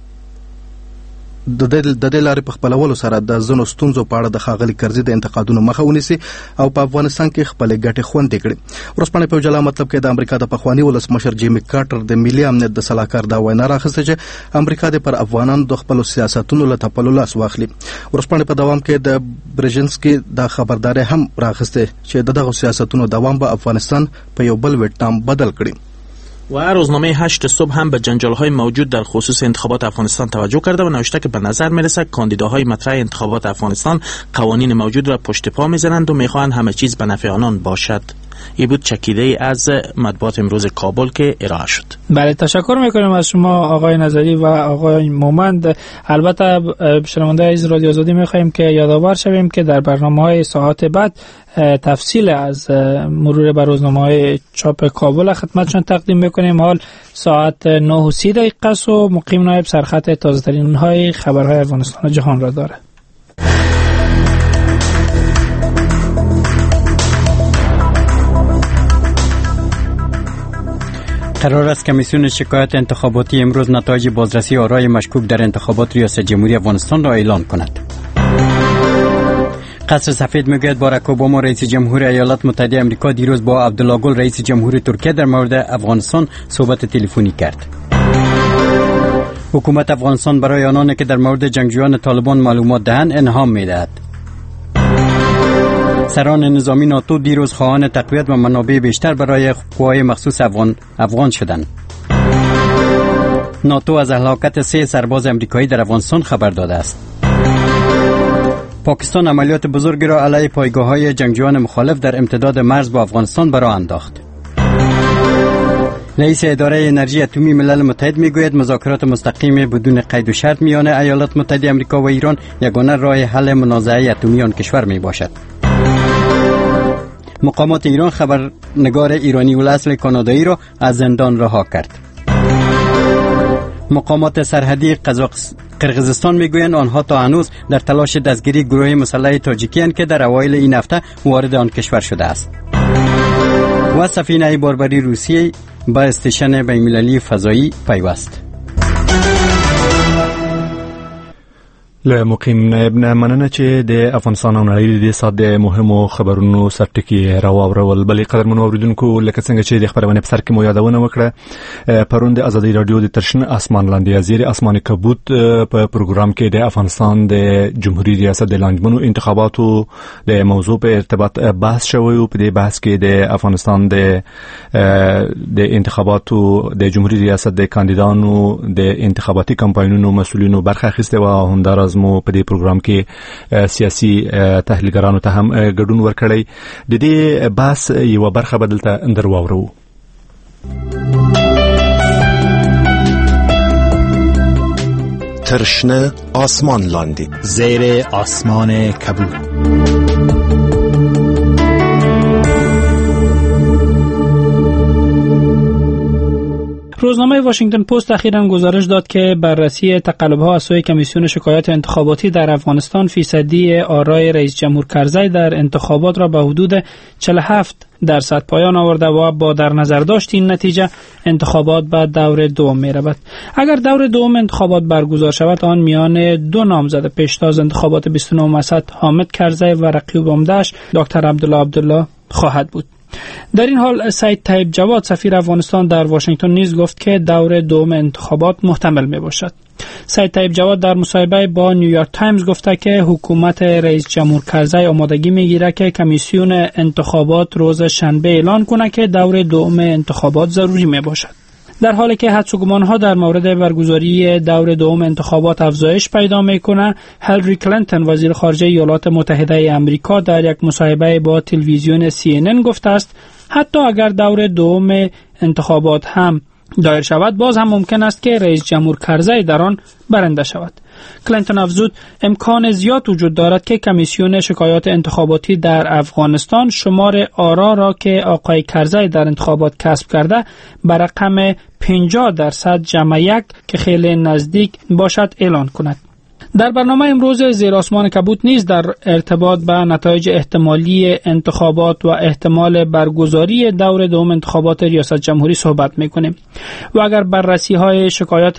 د دې لارې په خپلولو سره د زنو ستونزو په اړه د خاغلی کرزي د انتقادونو مخه ونیسي او په افغانستان کې خپل ګټې خوندې کړي. ورسپانه په جلا مطلب کې د امریکا د پخوانی ولسمشر جیمی کارټر د ملي امنیت د صلاحکار دا وینا راخسته چې امریکا د پر افغانانو د خپل سیاستونو له تپلو لاس واخلي. ورسپانه په دوام کې د برژنسکي د خبرداري هم راخسته چې دغه سیاستونو دوام به افغانستان په یو بل ویتنام بدل کړي. و روزنامه هشت صبح هم به جنجال‌های موجود در خصوص انتخابات افغانستان توجه کرده و نوشته که به نظر میرسه کاندیداهای مطرح انتخابات افغانستان قوانین موجود را پشت پا میزنند و میخواهند همه چیز به نفع آنان باشد. این بود چکیده از مطبوعات امروز کابل که ارائه شد. بله، تشکر میکنیم از شما آقای نظری و آقای مومند. البته شنونده از رادیو آزادی میخواهیم که یادآور شویم که در برنامه‌های ساعت بعد تفصیل از مرور بر روزنامه‌های چاپ کابل خدمتشان تقدیم میکنیم. حال ساعت نه و سی دقیقه است و مقیم نایب سرخط تازه‌ترین های خبرهای افغانستان و جهان را داره. قرار است کمیسیون شکایت انتخاباتی امروز نتایج بازرسی آرای مشکوک در انتخابات ریاست جمهوری افغانستان را اعلان کند. قصر سفید میگوید باراک اوباما رئیس جمهور ایالات متحده آمریکا دیروز با عبدالله گل رئیس جمهور ترکیه در مورد افغانستان صحبت تلفنی کرد. حکومت افغانستان برای آنانی که در مورد جنگجویان طالبان معلومات دهند انعام میدهد. سران نظامی ناتو دیروز خواهان تقویت و منابع بیشتر برای قوای مخصوص افغان افغان شدند. ناتو از هلاکت سه سرباز امریکایی در افغانستان خبر داده است. پاکستان عملیات بزرگی را علیه پایگاه‌های جنگجویان مخالف در امتداد مرز با افغانستان برآ انداخت. رئیس اداره انرژی اتمی ملل متحد میگوید مذاکرات مستقیم بدون قید و شرط میان ایالات متحده آمریکا و ایران یگانه راه حل منازعه اتمی آن کشور می باشد. مقامات ایران خبرنگار ایرانی الاصل کانادایی را از زندان رها کرد. مقامات سرحدی قرقیزستان میگویند آنها تا هنوز در تلاش دستگیری گروه مسلح تاجیکی اند که در اوایل این هفته وارد آن کشور شده است. و سفینه باربری روسیه با استیشن بین‌المللی فضایی پیوست. له مقیم نائب نه مننه چې د افغانستان او نړۍ د ساده مهمو خبرونو سرټکی راوورول. بلې قدرمنو اوریدونکو لکه څنګه چې د خبرونه په سر کې مو یادونه وکړه، پرون د ازادي رادیو د ترشن اسمان لاندې ازیر اسمان کبوت په پروګرام کې د افغانستان د جمهوریت ریاست د لاندمنو انتخاباتو د موضوع په ارتباط بحث شوی او په دې بحث کې د افغانستان د د انتخاباتو د جمهوریت ریاست د کاندیدانو د انتخاباتي کمپاینونو مسؤلینو برخه اخیسته و همدارز مو په دې پروګرام کې سیاسي تحلیلګرانو ته هم ګډون ورکړی. د دې بحث یو برخه بدلته درواورو. ترشنه آسمان لاندی زیر آسمان کبود. روزنامه واشنگتن پست اخیراً گزارش داد که بررسی تقلب‌ها از سوی کمیسیون شکایات انتخاباتی در افغانستان فیصدی آرای رئیس جمهور کرزی در انتخابات را به حدود چهل و هفت درصد پایان آورده و با در نظر داشت این نتیجه انتخابات به دور دوم می رود. اگر دور دوم انتخابات برگزار شود آن میان دو نامزد پیشتاز انتخابات بیست و نه مصد حامد کرزی و رقیب عمده‌اش دکتر عبدالله عبدالله خواهد بود. در این حال سید طیب جواد سفیر افغانستان در واشنگتن نیز گفت که دور دوم انتخابات محتمل می باشد. سید طیب جواد در مصاحبه با نیویورک تایمز گفته که حکومت رئیس جمهور کرزی آمادگی میگیرد که کمیسیون انتخابات روز شنبه اعلان کنه که دور دوم انتخابات ضروری می باشد. در حالی که حدس و گمان‌ها در مورد برگزاری دور دوم انتخابات افزایش پیدا می‌کنه، هیلاری کلینتون وزیر خارجه ایالات متحده آمریکا در یک مصاحبه با تلویزیون سی ان ان گفته است حتی اگر دور دوم انتخابات هم دایر شود باز هم ممکن است که رئیس جمهور کرزی در آن برنده شود. کلینتون افزود امکان زیاد وجود دارد که کمیسیون شکایات انتخاباتی در افغانستان شمار آرا را که آقای کرزی در انتخابات کسب کرده به رقم پنجاه درصد جمع یک که خیلی نزدیک باشد اعلان کند. در برنامه امروز زیر آسمان کبوت نیز در ارتباط به نتایج احتمالی انتخابات و احتمال برگزاری دور دوم انتخابات ریاست جمهوری صحبت میکنیم و اگر بررسی های شکایات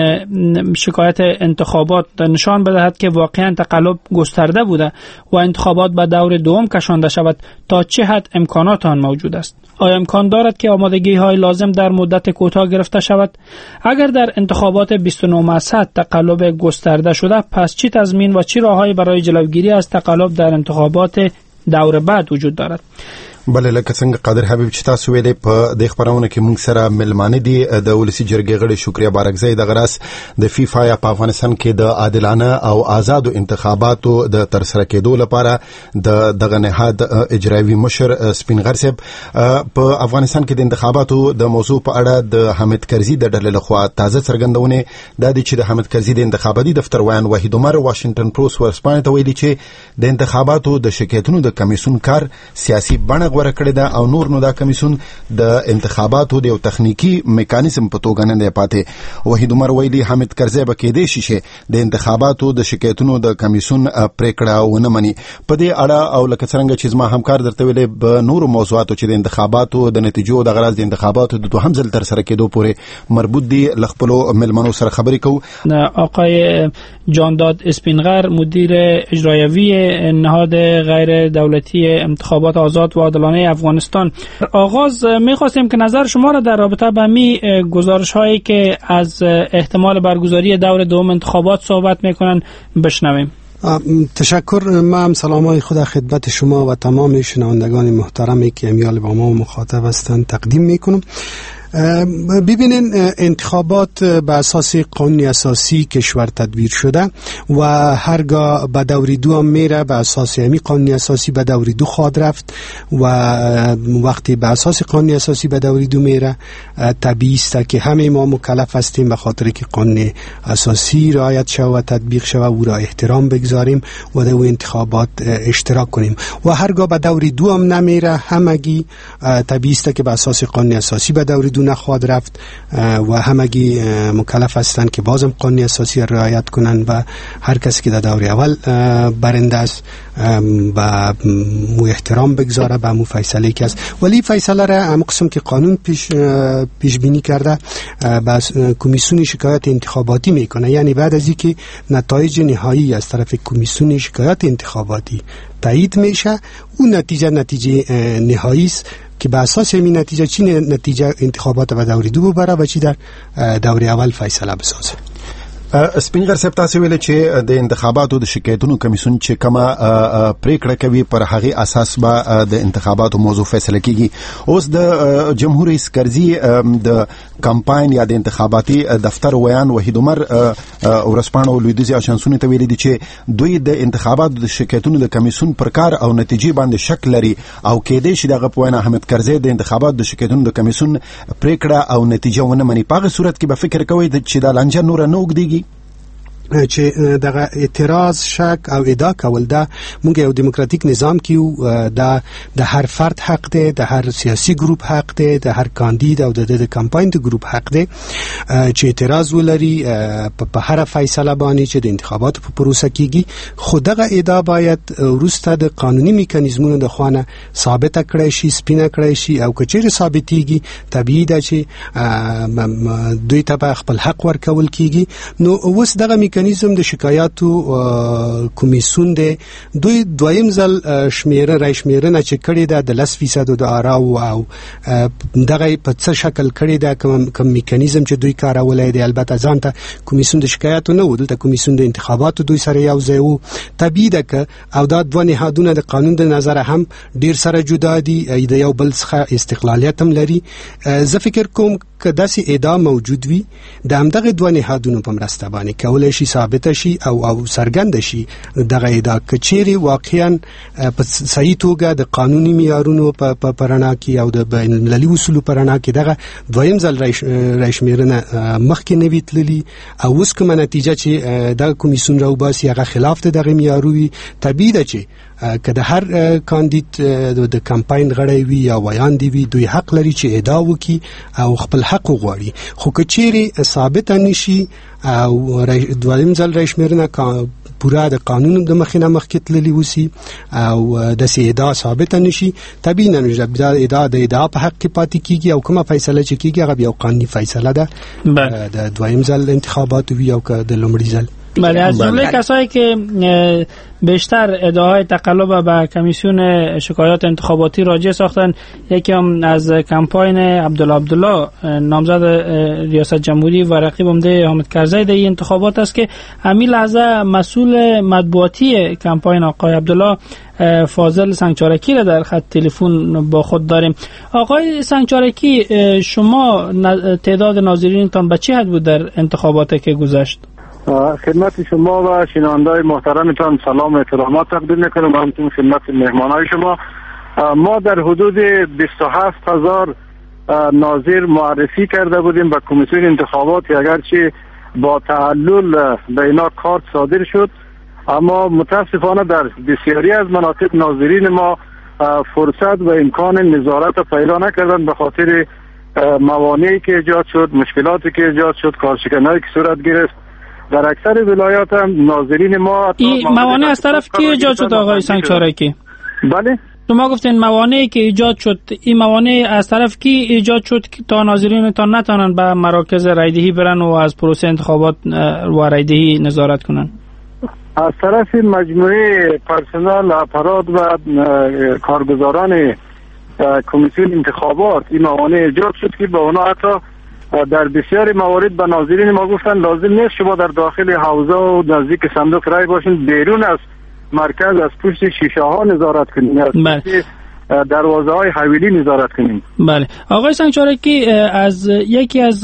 شکایات انتخابات نشان بدهد که واقعا تقلب گسترده بوده و انتخابات به دور دوم کشانده شود، تا چه حد امکانات آن موجود است؟ آیا امکان دارد که آمادگی های لازم در مدت کوتاه گرفته شود؟ اگر در انتخابات بیست و نه مقصد تقلب گسترده شده، پس چی تضمین و چی راههایی برای جلوگیری از تقلب در انتخابات دور بعد وجود دارد؟ بله لکه څنګه قادر حبیب چې تاسو ویلې په د خبرونه کې موږ سره ملمانه دي د ولسی جرګې غړي شکریا بارکزی د غراس د فیفا یا په افغانستان کې د عادلانه او آزادو انتخاباتو د ترسره کېدو لپاره د دغه نهاد اجرایي مشر سپین غرسب په افغانستان کې د انتخاباتو د موضوع په اړه د حامد کرزي د ډلې لخوا تازه څرګندونه د دې چې د حامد کرزي د انتخاباتي دفتر ویان وحید عمر واشنگټن پوسټ ورسپانه ته ویلي چې د انتخاباتو د شکایتونو د کمیسیون کار سیاسي بڼه غوړه کړی دا او نور نو دا کمیسیون د انتخاباتو د یو تخنیکی میکانیزم په توګه نه دی پاتې. وحید عمر ویلي حامد کرزی به کېدې شي د انتخاباتو د شکایتونو د کمیسیون پریکړه ونه مني. په دې اړه او لکه څنګه چې زما همکار درته ویلې به نور موضوعاتو چې د انتخاباتو د نتیجو د غرض د انتخاباتو د دوهم ځل تر سره کېدو پورې مربوط دي لخپلو ملمنو سره خبرې کوو. آقای جانداد اسپینغر مدیر اجرایی نهاد غیر دولتی انتخابات آزاد و عادلانه افغانستان، آغاز می‌خواستیم که نظر شما را در رابطه با می گزارش‌هایی که از احتمال برگزاری دور دوم انتخابات صحبت می‌کنن بشنویم. تشکر. ما هم سلامای خود خدمت شما و تمام شنوندگان محترمی که امیال با ما مخاطب هستند تقدیم می‌کنم. ببینین انتخابات به اساس قانون اساسی کشور تدبیر شده و هرگاه به دوری دو هم میره به اساس همی قانون اساسی به دوری دو خواهد رفت و وقتی به اساس قانون اساسی به دوری دو میره طبیعی است که همه ما مکلف هستیم به خاطر که قانون اساسی رعایت شود و تطبیق شود او را احترام بگذاریم و در انتخابات اشتراک کنیم و هرگاه به دوری دو هم نمیره همگی طبیعی است که به اساس قانون اساسی به دوری دو نخواهد رفت و همگی مکلف هستند که بازم قانون اساسی رعایت کنند و هر کسی که در دور اول برنده است و مو احترام بگذاره به مو فیصله که است. ولی فیصله را هم قسم که قانون پیش پیش بینی کرده بس کمیسیون شکایت انتخاباتی میکنه، یعنی بعد از اینکه نتایج نهایی از طرف کمیسیون شکایت انتخاباتی تایید میشه اون نتیجه نتیجه نهایی است که به اساس همین نتیجه چی نتیجه انتخابات و دوری دو ببره و چی در دوری اول فیصله بسازه. سپینګر صاحب تاسو ویل چې د انتخاباتو د شکایتونو کمیسیون چې کومه پریکړه کوي پر هغه اساس به د انتخاباتو موضوع فیصله کیږي. اوس د جمهور رئیس کرزي د کمپاین یا د انتخاباتي دفتر ویان وحید عمر ورسپانو لویدیزي آشنسونی ته ویل دي چې دوی د انتخاباتو د شکایتونو د کمیسیون پر کار او نتیجې باندې شک لري او کېدې شي دغه په وینا حامد کرزي د انتخاباتو د شکایتونو د کمیسیون پریکړه او نتیجه ونه مني. په هغه صورت کې به فکر کوي چې د لانجه نور نه وګديږي چې دغه اعتراض شک او ادعا کول دا موږ یو دیموکراتیک نظام کې دا د هر فرد حق دی، د هر سیاسي ګروپ حق دی، د هر کاندید او د کمپاین د ګروپ حق دی چې اعتراض ولري په هر فیصله باندې چې د انتخاباتو په پروسه کېږي. خو دغه ادعا باید وروسته د قانوني میکانیزمونو د خوانه ثابت کړی شي، سپینه کړی شي او کچېر ثابتېږي طبیعي ده چې دوی ته خپل حق ورکول کېږي. نو اوس دغه میکانیزم د شکایاتو کمیسیون دی دوی دویم ځل شمیره رای شمیرنه چې کړې ده د لس فیصد د آراو او دغه په څه شکل کړې ده کوم کوم میکانیزم چې دوی کارولای دی. البته ځان ته کمیسیون د شکایاتو نه ودل ته کمیسیون د انتخاباتو دوی سره یو ځای وو. طبیعي ده که او دا دوه نهادونه د قانون د نظر هم ډیر سره جدا دي، د یو بل څخه استقلالیت هم لري. زه فکر کوم که داسې ادعا موجود وي د همدغه دوه نهادونو په مرسته باندې کولی شي ثابته شي او او څرګنده شي دغه ادعا که چیرې واقعا په صحیح توګه د قانوني معیارونو په رڼا کې او د بین المللي اصولو په رڼا کې دغه دویم ځل راشمیرنه مخکې نه وي تللي او اوس کومه نتیجه چې دغه کمیسیون راوباسي هغه خلاف د دغه معیارو وي طبیعي ده چې که د هر کاندید د کمپاین غړی وي یا ویاندې وي دوی حق لري چې ادعا وکړي او خپل حق وغواړي خو که چیرې ثابته نشي او دویم ځل راشمیرنه پورا د قانون د مخې نه مخکې تللي وسي او داسې ادعا ثابته نشي طبیعي نه دا ادعا د ادعا په حق کې پاتې کیږي او کومه فیصله چې کیږي هغه بیا قانوني فیصله ده د دویم ځل انتخابات وي او که د لومړي ځل. بله از جمله کسایی که بیشتر ادعاهای تقلب به کمیسیون شکایات انتخاباتی راجع ساختن یکی هم از کمپاین عبدالله عبدالله نامزد ریاست جمهوری و رقیب عمده حامد کرزی در این انتخابات است که همین لحظه مسئول مطبوعاتی کمپاین آقای عبدالله فاضل سنگچارکی را در خط تلفن با خود داریم. آقای سنگچارکی شما تعداد ناظرینتان به چه حد بود در انتخابات که گذشت؟ خدمت شما و شنونده‌های محترمتان سلام و احترامات تقدیم میکنم و همچنین خدمت مهمانای شما. ما در حدود بیست و هفت هزار ناظر معرفی کرده بودیم به کمیسیون انتخابات اگرچه با تعلل به اینا کارت صادر شد اما متاسفانه در بسیاری از مناطق ناظرین ما فرصت و امکان نظارت پیدا نکردند به خاطر موانعی که ایجاد شد، مشکلاتی که ایجاد شد، کارشکنایی که صورت گرفت. در اکثر ولایات هم ناظرین ما این موانع از طرف کی ایجاد شد آقای سنگچارکی؟ بله شما گفتین موانعی که ایجاد شد این موانع از طرف کی ایجاد شد که تا ناظرینتان نتونن به مراکز رایدهی برن و از پروسه انتخابات و رایدهی نظارت کنن؟ از طرف مجموعه پرسنل اپارات و کارگزاران کمیسیون انتخابات این موانع ایجاد شد که به اونا حتی در بسیاری موارد به ناظرین ما گفتن لازم نیست شما در داخل حوزه و نزدیک صندوق رای باشین، بیرون از مرکز از پشت شیشه ها نظارت کنین، از پشت دروازه های حویلی نظارت کنین. بله آقای سنگچارکی، از یکی از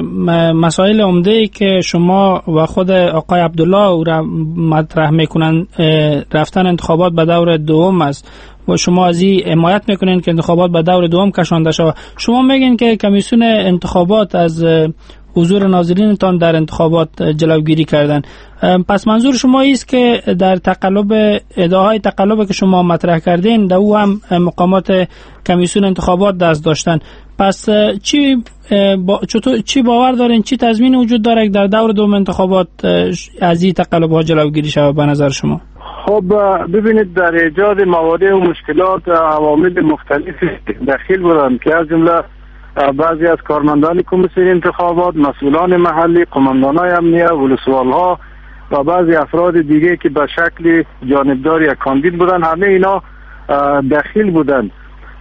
مسائل عمده که شما و خود آقای عبدالله او را مطرح میکنن رفتن انتخابات به دور دوم است و شما از این حمایت میکنین که انتخابات به دور دوم کشانده شود. شما میگین که کمیسیون انتخابات از حضور ناظرینتان در انتخابات جلوگیری کردن. پس منظور شما است که در تقلب ادعاهای تقلب که شما مطرح کردین در او هم مقامات کمیسیون انتخابات دست داشتن. پس چی با چطور چی باور دارین، چی تضمین وجود داره که در دور دوم انتخابات از این تقلب ها جلوگیری شود به نظر شما؟ خب ببینید در ایجاد موانع و مشکلات عوامل مختلفی دخیل بودند که از جمله بعضی از کارمندان کمیسیون انتخابات، مسئولان محلی، قماندانای امنیه، ولسوالها و بعضی افراد دیگه که به شکل جانبدار یا کاندید بودن، همه اینا دخیل بودند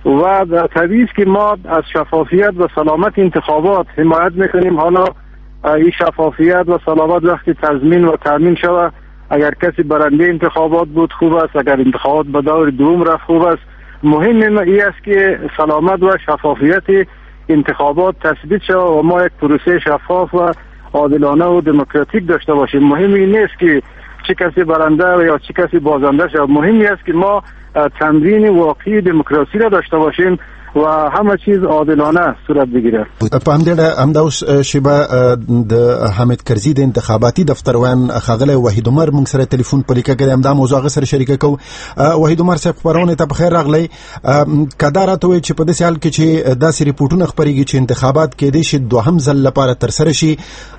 و طبیعی است که ما از شفافیت و سلامت انتخابات حمایت میکنیم. حالا این شفافیت و سلامت وقتی تضمین و تامین شود، اگر کسی برنده انتخابات بود خوب است، اگر انتخابات به دور دوم رفت خوب است. مهم این است که سلامت و شفافیت انتخابات تثبیت شود و ما یک پروسه شفاف و عادلانه و دموکراتیک داشته باشیم. مهم این نیست که چه کسی برنده یا چه کسی بازنده شود، مهم است که ما تمرین واقعی دموکراسی را داشته باشیم و همه چیز عادلانه صورت بگیره. په همدې همداوس شیبه د حامد کرزي د انتخاباتي دفتر وان خاغله وحید عمر موږ سره ټلیفون په لیکه کې همدا موضوع غسر شریکه کو. وحید عمر صاحب پرونه ته بخیر راغلی. کدارته وي چې په دې حال کې چې داسې ریپورتونه خبريږي چې انتخابات کې د شي دوهم ځل لپاره تر سره شي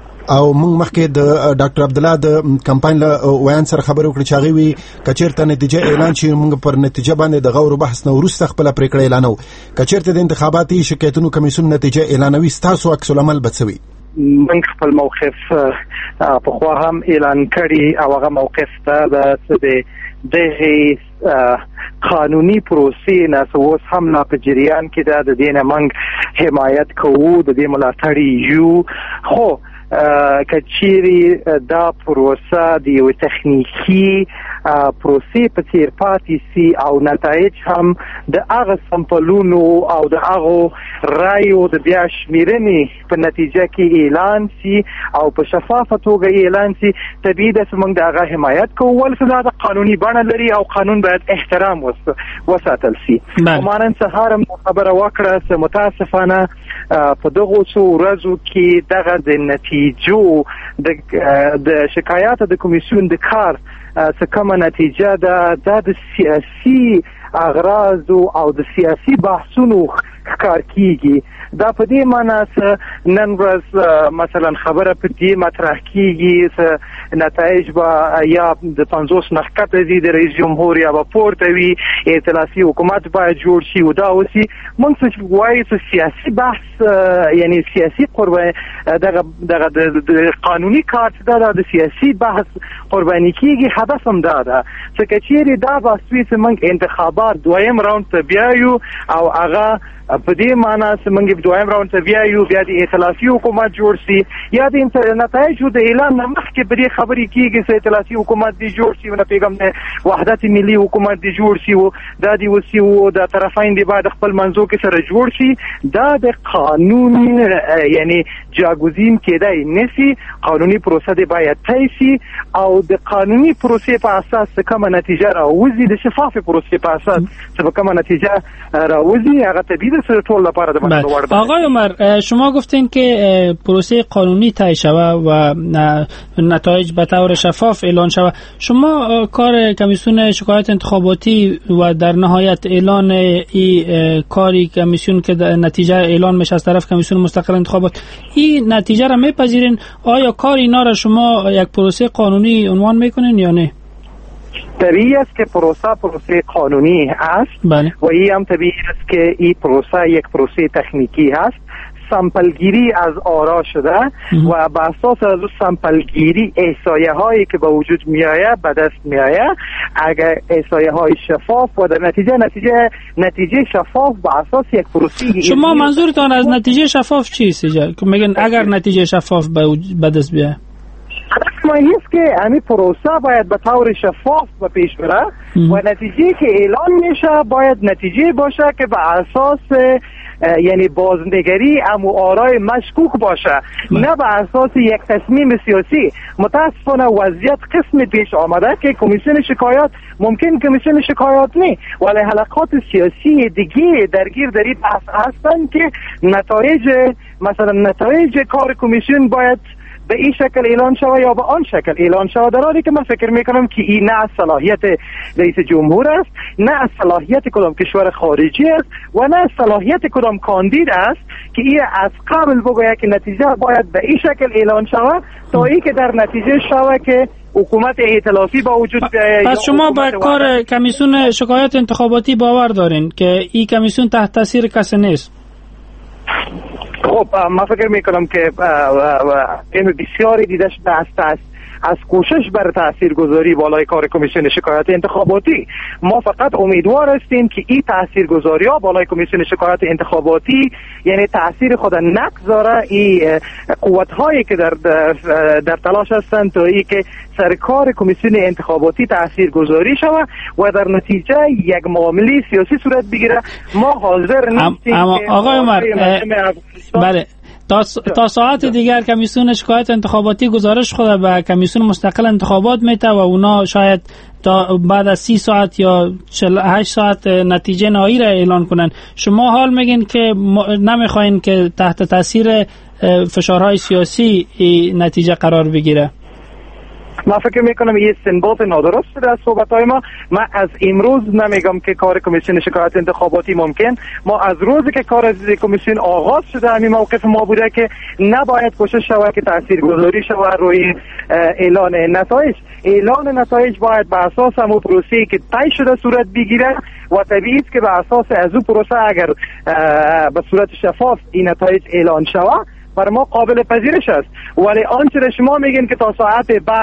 او موږ مخکې د ډاکټر عبدالله د کمپاین له ویان سره خبرې وکړې چې هغه وی کچیرته نتیجه اعلان شي موږ پر نتیجه باندې د غور بحث نه وروسته خپل پریکړه اعلانو. کچیرته د انتخاباتي شکایتونو کمیسیون نتیجه اعلانوي ستاسو عکس العمل بڅوي؟ موږ خپل موقف په خو هم اعلان کړی او هغه موقف ته د دغه قانوني پروسې نه اوس هم لا په جریان کې ده، د دې نه موږ حمایت کوو، د دې ملاتړي یو. خو کچيري دا پروسه د یو تخنیکی پروسې په څیر پاتې سي او نتایج هم د هغه سمپلونو او د هغه رایو د بیا شمیرنې په نتیجه کې اعلان سي او په شفافه توګه اعلان سي. طبیعي ده چې موږ د هغه حمایت کوو، ولې چې دا د قانوني بڼه لري او قانون باید احترام وساتل سي. مانن سهار هم خبره وکړه چې متاسفانه په دغه څو ورځو کې دغه د نتیجو د شکایات د کمیسیون د کار څه کومه نتیجه ده د سیاسي اغراض او د سیاسي بحثونو ښکار کیږي. دا په دې معنی چې نن ورځ مثلا خبره په دې مطرح کیږي چې نتایج به یا د پنځوس نه ښکته دي، د رئیس جمهور یا به پورته وي، ائتلافي حکومت باید جوړ شي او دا اوسي. موږ څه وایو چې سیاسي بحث یعنی سیاسي قرباني دغه دغه د قانوني کار دا د سیاسي بحث قرباني کیږي. هدف هم دا ده چې کچېرې دا بحث وي چې موږ انتخابات دویم راوند ته بیایو او هغه په دې معنی چې موږ دویم راوند ته بیایو، بیا د ائتلافي حکومت جوړ شي یا د نتایجو د اعلان نه مخکې په دې خبرې کیږي چې ائتلافي حکومت دی جوړ شي او نه پیغام د وحدت ملي حکومت دی جوړ شي او دا دی وسی او د طرفین دی بعد خپل منځو کې سره جوړ شي. دا د قانون یعنی جاگزین کېدای نسی، قانوني پروسه دی باید طی شي او د قانوني پروسې په اساس کومه نتیجه راوځي، د شفاف پروسې په اساس چې کومه نتیجه راوځي هغه طبیعي ده ټول لپاره د منلو وړ. آقای عمر شما گفتین که پروسه قانونی طی شود و نتایج به طور شفاف اعلان شود. شما کار کمیسیون شکایات انتخاباتی و در نهایت اعلان این کاری کمیسیون که نتیجه اعلان میشه از طرف کمیسیون مستقل انتخابات، این نتیجه را میپذیرین؟ آیا کار اینا را شما یک پروسه قانونی عنوان میکنین یا نه؟ طبیعی است که پروسه پروسه قانونی است. بله. و این هم طبیعی است که این پروسه یک پروسه تکنیکی است. سامپلگیری از آرا شده و به اساس از سامپلگیری احصایه هایی که به وجود می آید به دست می آید، اگر احصایه های شفاف و در نتیجه نتیجه نتیجه شفاف به اساس یک پروسه. شما منظورتان از نتیجه شفاف چیست؟ که میگن اگر نتیجه شفاف به دست بیاید؟ هدف ما است که همین پروسه باید به طور شفاف به پیش بره و نتیجه که اعلان میشه باید نتیجه باشه که به اساس یعنی بازنگری امو آرای مشکوک باشه، نه به اساس یک تصمیم سیاسی. متاسفانه وضعیت قسم پیش آمده که کمیسیون شکایات ممکن کمیسیون شکایات نه ولی حلقات سیاسی دیگه درگیر در این بحث هستند که نتایج مثلا نتایج کار کمیسیون باید به این شکل اعلان شود یا به آن شکل اعلان شود، در حالی که من فکر میکنم که این نه از صلاحیت رئیس جمهور است، نه از صلاحیت کدام کشور خارجی است و نه از صلاحیت کدام کاندید است که این از قبل بگوید که نتیجه باید به این شکل اعلان شود تا ای که در نتیجه شود که حکومت ائتلافی با وجود بیاید. پس شما با کار کمیسیون شکایات انتخاباتی باور دارین که این کمیسیون تحت تاثیر کسی نیست؟ خب من فکر میکنم که این بسیاری دیده شده است از کوشش بر تاثیرگذاری بالای کار کمیسیون شکایات انتخاباتی. ما فقط امیدوار هستیم که این تاثیرگذاری ها بالای کمیسیون شکایات انتخاباتی یعنی تاثیر خود نگذاره، این قوت هایی که در در تلاش هستند تا ای که سرکار کمیسیون انتخاباتی تاثیرگذاری شود و در نتیجه یک معامله سیاسی صورت بگیره. ما حاضر نیستیم. اما آقای عمر بله تا, تا ساعت دیگر کمیسیون شکایات انتخاباتی گزارش خود به کمیسیون مستقل انتخابات میته و اونا شاید تا بعد از سی ساعت یا چهل و هشت ساعت نتیجه نهایی را اعلان کنن. شما حال میگین که نمیخواین که تحت تاثیر فشارهای سیاسی نتیجه قرار بگیره؟ ما فکر میکنم این استنباط نادرست شده از صحبت‌های ما. من از امروز نمیگم که کار کمیسیون شکایات انتخاباتی ممکن، ما از روزی که کار از کمیسیون آغاز شده همین موقف ما بوده که نباید کوشش شود که تاثیرگذاری شود روی اعلان نتایج. اعلان نتایج باید به اساس همون پروسه‌ای که طی شده صورت بگیره و طبیعی است که به اساس از اون پروسه اگر به صورت شفاف این نتایج اعلان شود بر ما قابل پذیرش است. ولی آنچه را شما میگین که تا ساعت بعد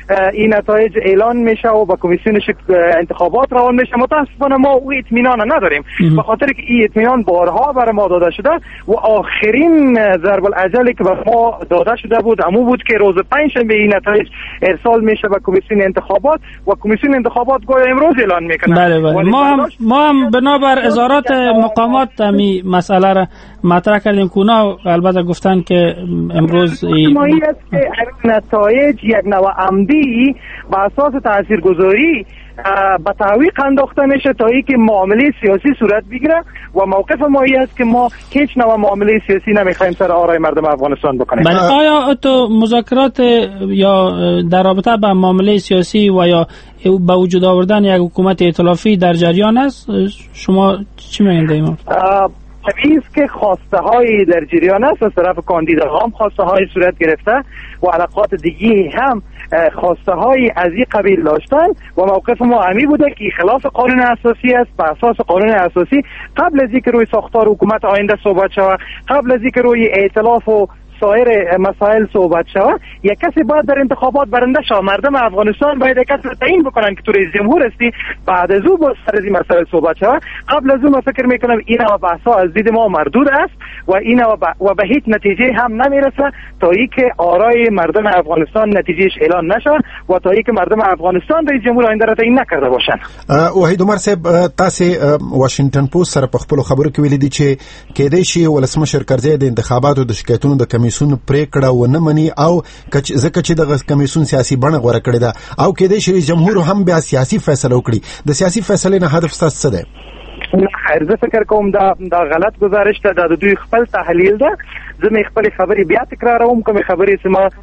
این نتایج اعلان میشه و با کمیسیون انتخابات روان میشه. متاسفانه ما او اطمینان نداریم، به خاطر که این اطمینان بارها بر ما داده شده و آخرین ضرب الاجلی که به ما داده شده بود امو بود که روز پنجشنبه این نتایج ارسال میشه به کمیسیون انتخابات و کمیسیون انتخابات گویا امروز اعلان میکنه. بله بله. ما هم ما هم بنابر اظهارات مقامات می مسئله را مطرح کردیم که اونا البته گفتن که امروز مایی است که نتایج یک نوع عمدی به اساس تاثیرگذاری به تعویق انداخته میشه تا اینکه معامله سیاسی صورت بگیره و موقف ما این است که ما هیچ نوع معامله سیاسی نمیخوایم سر آرای مردم افغانستان بکنیم. بله. آیا تو مذاکرات یا در رابطه با معامله سیاسی و یا با وجود آوردن یک حکومت ائتلافی در جریان است؟ شما چی میگین در این مورد؟ طبیعی است که خواسته های در جریان است، از طرف کاندیداها هم خواسته های صورت گرفته و علاقات دیگی هم خواسته های از این قبیل داشتن و موقف ما همی بوده که خلاف قانون اساسی است. به اساس قانون اساسی قبل از اینکه روی ساختار حکومت آینده صحبت شود، قبل از اینکه روی ائتلاف و سایر مسائل صحبت شود، یک کسی باید در انتخابات برنده شود. مردم افغانستان باید یک کسی تعیین بکنن که تو رئیس جمهور هستی، بعد از او با سر از این مسائل صحبت شود. قبل از اون فکر میکنم این بحثا از دید ما مردود است و این و به هیچ نتیجه هم نمیرسه تا اینکه آرای مردم افغانستان نتیجهش اعلان نشه و تا اینکه مردم افغانستان رئیس جمهور آینده را تعیین نکرده باشن. وحید عمر صاحب، تاسو واشنگټن پوسټ سره په خپل خبرو کې ویلي دي چې کېدای شي ولسمشر کرزی د انتخاباتو د شکایتونو د کمیسیون پریکړه ونه مني او ځکه چې د کمیسیون سیاسي بڼه غوړه کړې ده او کېدای شي رئیس جمهور هم بیا سیاسي فیصله وکړي. د سیاسي فیصلې نه هدف څه ده؟ خیر، زه فکر کوم دا دا غلط گزارش ده، د دوی خپل تحلیل ده. زه مې خپل خبرې بیا تکراروم، کوم خبرې چې ما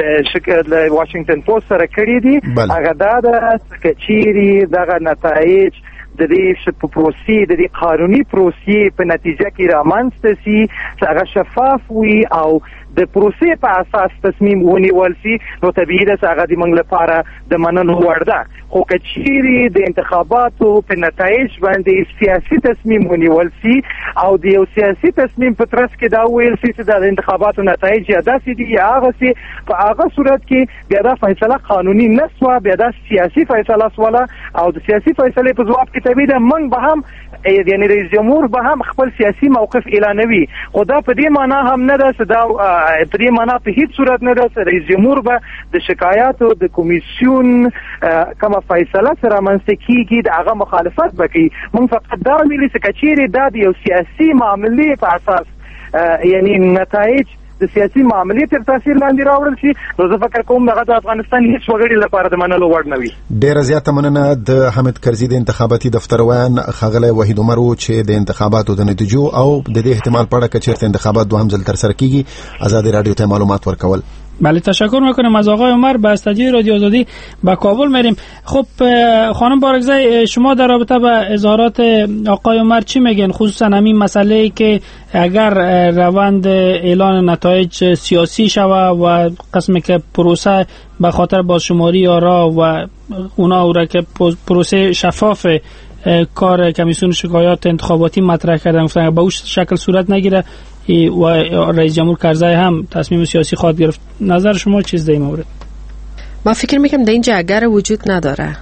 ل واشنگټن پوسټ سره کړې دي هغه دا ده چې چیرې دغه نتایج د دې پروسې د دې قانوني پروسې په نتیجه کې رامنځته سي چې هغه شفاف وي او د پروسې په اساس تصمیم ونیول سي، نو طبیعي ده چې هغه د موږ لپاره د منلو وړ ده. خو که چیرې د انتخاباتو په نتایج باندې سیاسي تصمیم ونیول سي او د یو سیاسي تصمیم په ترڅ کې دا ویل سي چې د انتخاباتو نتایج یا داسې دي یا هغسې، په هغه صورت کې بیا دا فیصله قانوني نه سوه، بیا دا سیاسي فیصله سوله او د سیاسي فیصلې په ځواب کې طبیعي ده موږ به هم یعنی رئیس جمهور به هم خپل سیاسي موقف اعلانوي. خو دا په دې معنا هم نه ده چې دا په دې معنا په هیڅ صورت نه ده چې رئیس جمهور به د شکایاتو د کمیسیون کومه فیصله سره منځته کیږي د هغه مخالفت وکړي. موږ فقط دا ویلي چې که چیرې دا د یو سیاسي معاملې په اساس یعنی نتایج د سیاسي معاملې تر تاثیر لاندې راوړل شي، نو زه فکر کوم دغه د افغانستان هیڅ وګړي لپاره د منلو وړ نه وي. ډېره زیاته مننه د حامد کرزي د انتخاباتي دفتر ویان ښاغلی وحید عمر و چې د انتخاباتو د نتیجو او د دې احتمال په اړه که چېرته انتخابات دوهم ځل ترسره کیږي ازادي راډیو ته معلومات ورکول. بله، تشکر میکنم از آقای عمر. به استودیوی رادیو آزادی به کابل میریم. خب خانم بارگزای، شما در رابطه با اظهارات آقای عمر چی میگین، خصوصا همین مسئله که اگر روند اعلان نتایج سیاسی شود و قسمی که پروسه به خاطر بازشماری آرا و اونا او را که پروسه شفاف کار کمیسیون شکایات انتخاباتی مطرح کردن گفتن به اون شکل صورت نگیره و رئیس جمهور کرزی هم تصمیم سیاسی خواهد گرفت، نظر شما چیز در این مورد؟ من فکر میکنم در اینجا اگر وجود نداره.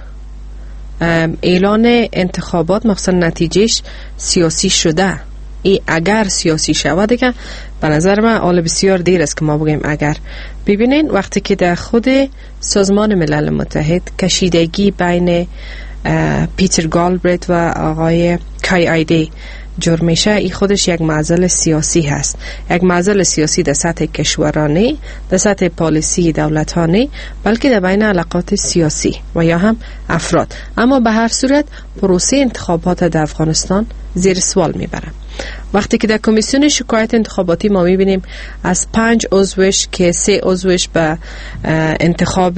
اعلان انتخابات مخصوصا نتیجهش سیاسی شده، ای اگر سیاسی شود دیگه به نظر من آل بسیار دیر است که ما بگیم اگر. ببینین وقتی که در خود سازمان ملل متحد کشیدگی بین پیتر گالبرت و آقای کای آیدی جرم میشه، این خودش یک معضل سیاسی هست، یک معضل سیاسی در سطح کشورانه، در سطح پالیسی دولتانه، بلکه در بین علاقات سیاسی و یا هم افراد. اما به هر صورت پروسه انتخابات در افغانستان زیر سوال میبره. وقتی که در کمیسیون شکایت انتخاباتی ما میبینیم از پنج عضوش که سه عضوش به انتخاب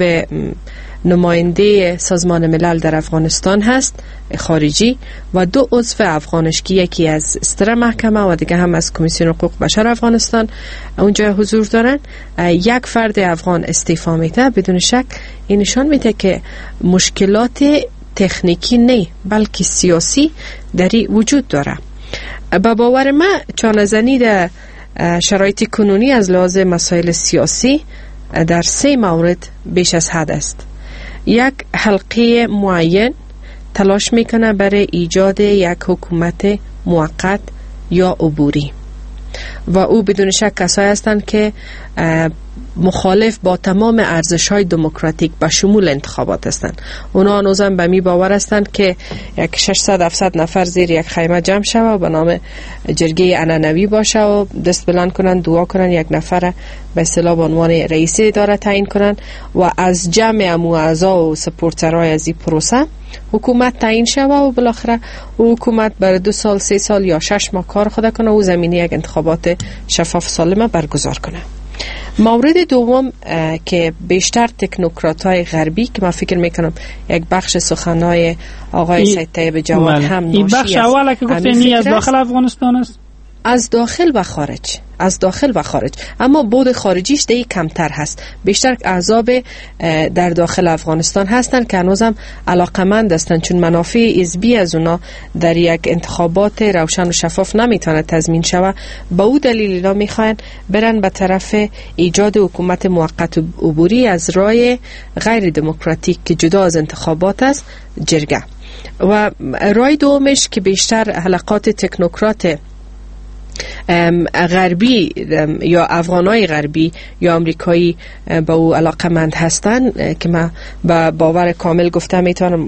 نماینده سازمان ملل در افغانستان هست خارجی و دو عضو افغانش که یکی از استر محکمه و دیگه هم از کمیسیون حقوق بشر افغانستان اونجا حضور دارن، یک فرد افغان استعفا میده، بدون شک این نشان میده که مشکلات تکنیکی نه بلکه سیاسی دری وجود داره. با باور من چانه‌زنی در شرایط کنونی از لحاظ مسائل سیاسی در سه مورد بیش از حد است. یک حلقه معین تلاش میکنه برای ایجاد یک حکومت موقت یا عبوری و او بدون شک کسایی هستند که مخالف با تمام ارزش‌های دموکراتیک به شمول انتخابات هستند. اونا هنوزم به می باور هستند که یک ششصد هفتصد نفر زیر یک خیمه جمع شوه و به نام جرگه عنعنوی باشه و دست بلند کنن، دعا کنن، یک نفر به اصطلاح به عنوان رئیس اداره تعیین کنن و از جمع امو اعضا و سپورترهای از این پروسه حکومت تعیین شوه و بالاخره حکومت برای دو سال، سه سال یا شش ماه کار خود کنه و زمینه یک انتخابات شفاف سالمه برگزار کنه. مورد دوم که بیشتر تکنوکرات های غربی که من فکر میکنم یک بخش سخنهای آقای سید طیب جواد هم ناشی است. این بخش اوله که گفتین از داخل افغانستان است؟ از داخل و خارج، از داخل و خارج، اما بود خارجیش دیگه کمتر هست. بیشتر احزاب در داخل افغانستان هستند که هنوزم علاقمند هستند، چون منافع حزبی از اونا در یک انتخابات روشن و شفاف نمیتونه تضمین شود. با او دلیل اینا میخواین برن به طرف ایجاد حکومت موقت عبوری از راه غیر دموکراتیک که جدا از انتخابات است، جرگه. و راه دومش که بیشتر حلقات تکنوکرات غربی یا افغانای غربی یا امریکایی با او علاقمند هستند که من با باور کامل گفتم میتونم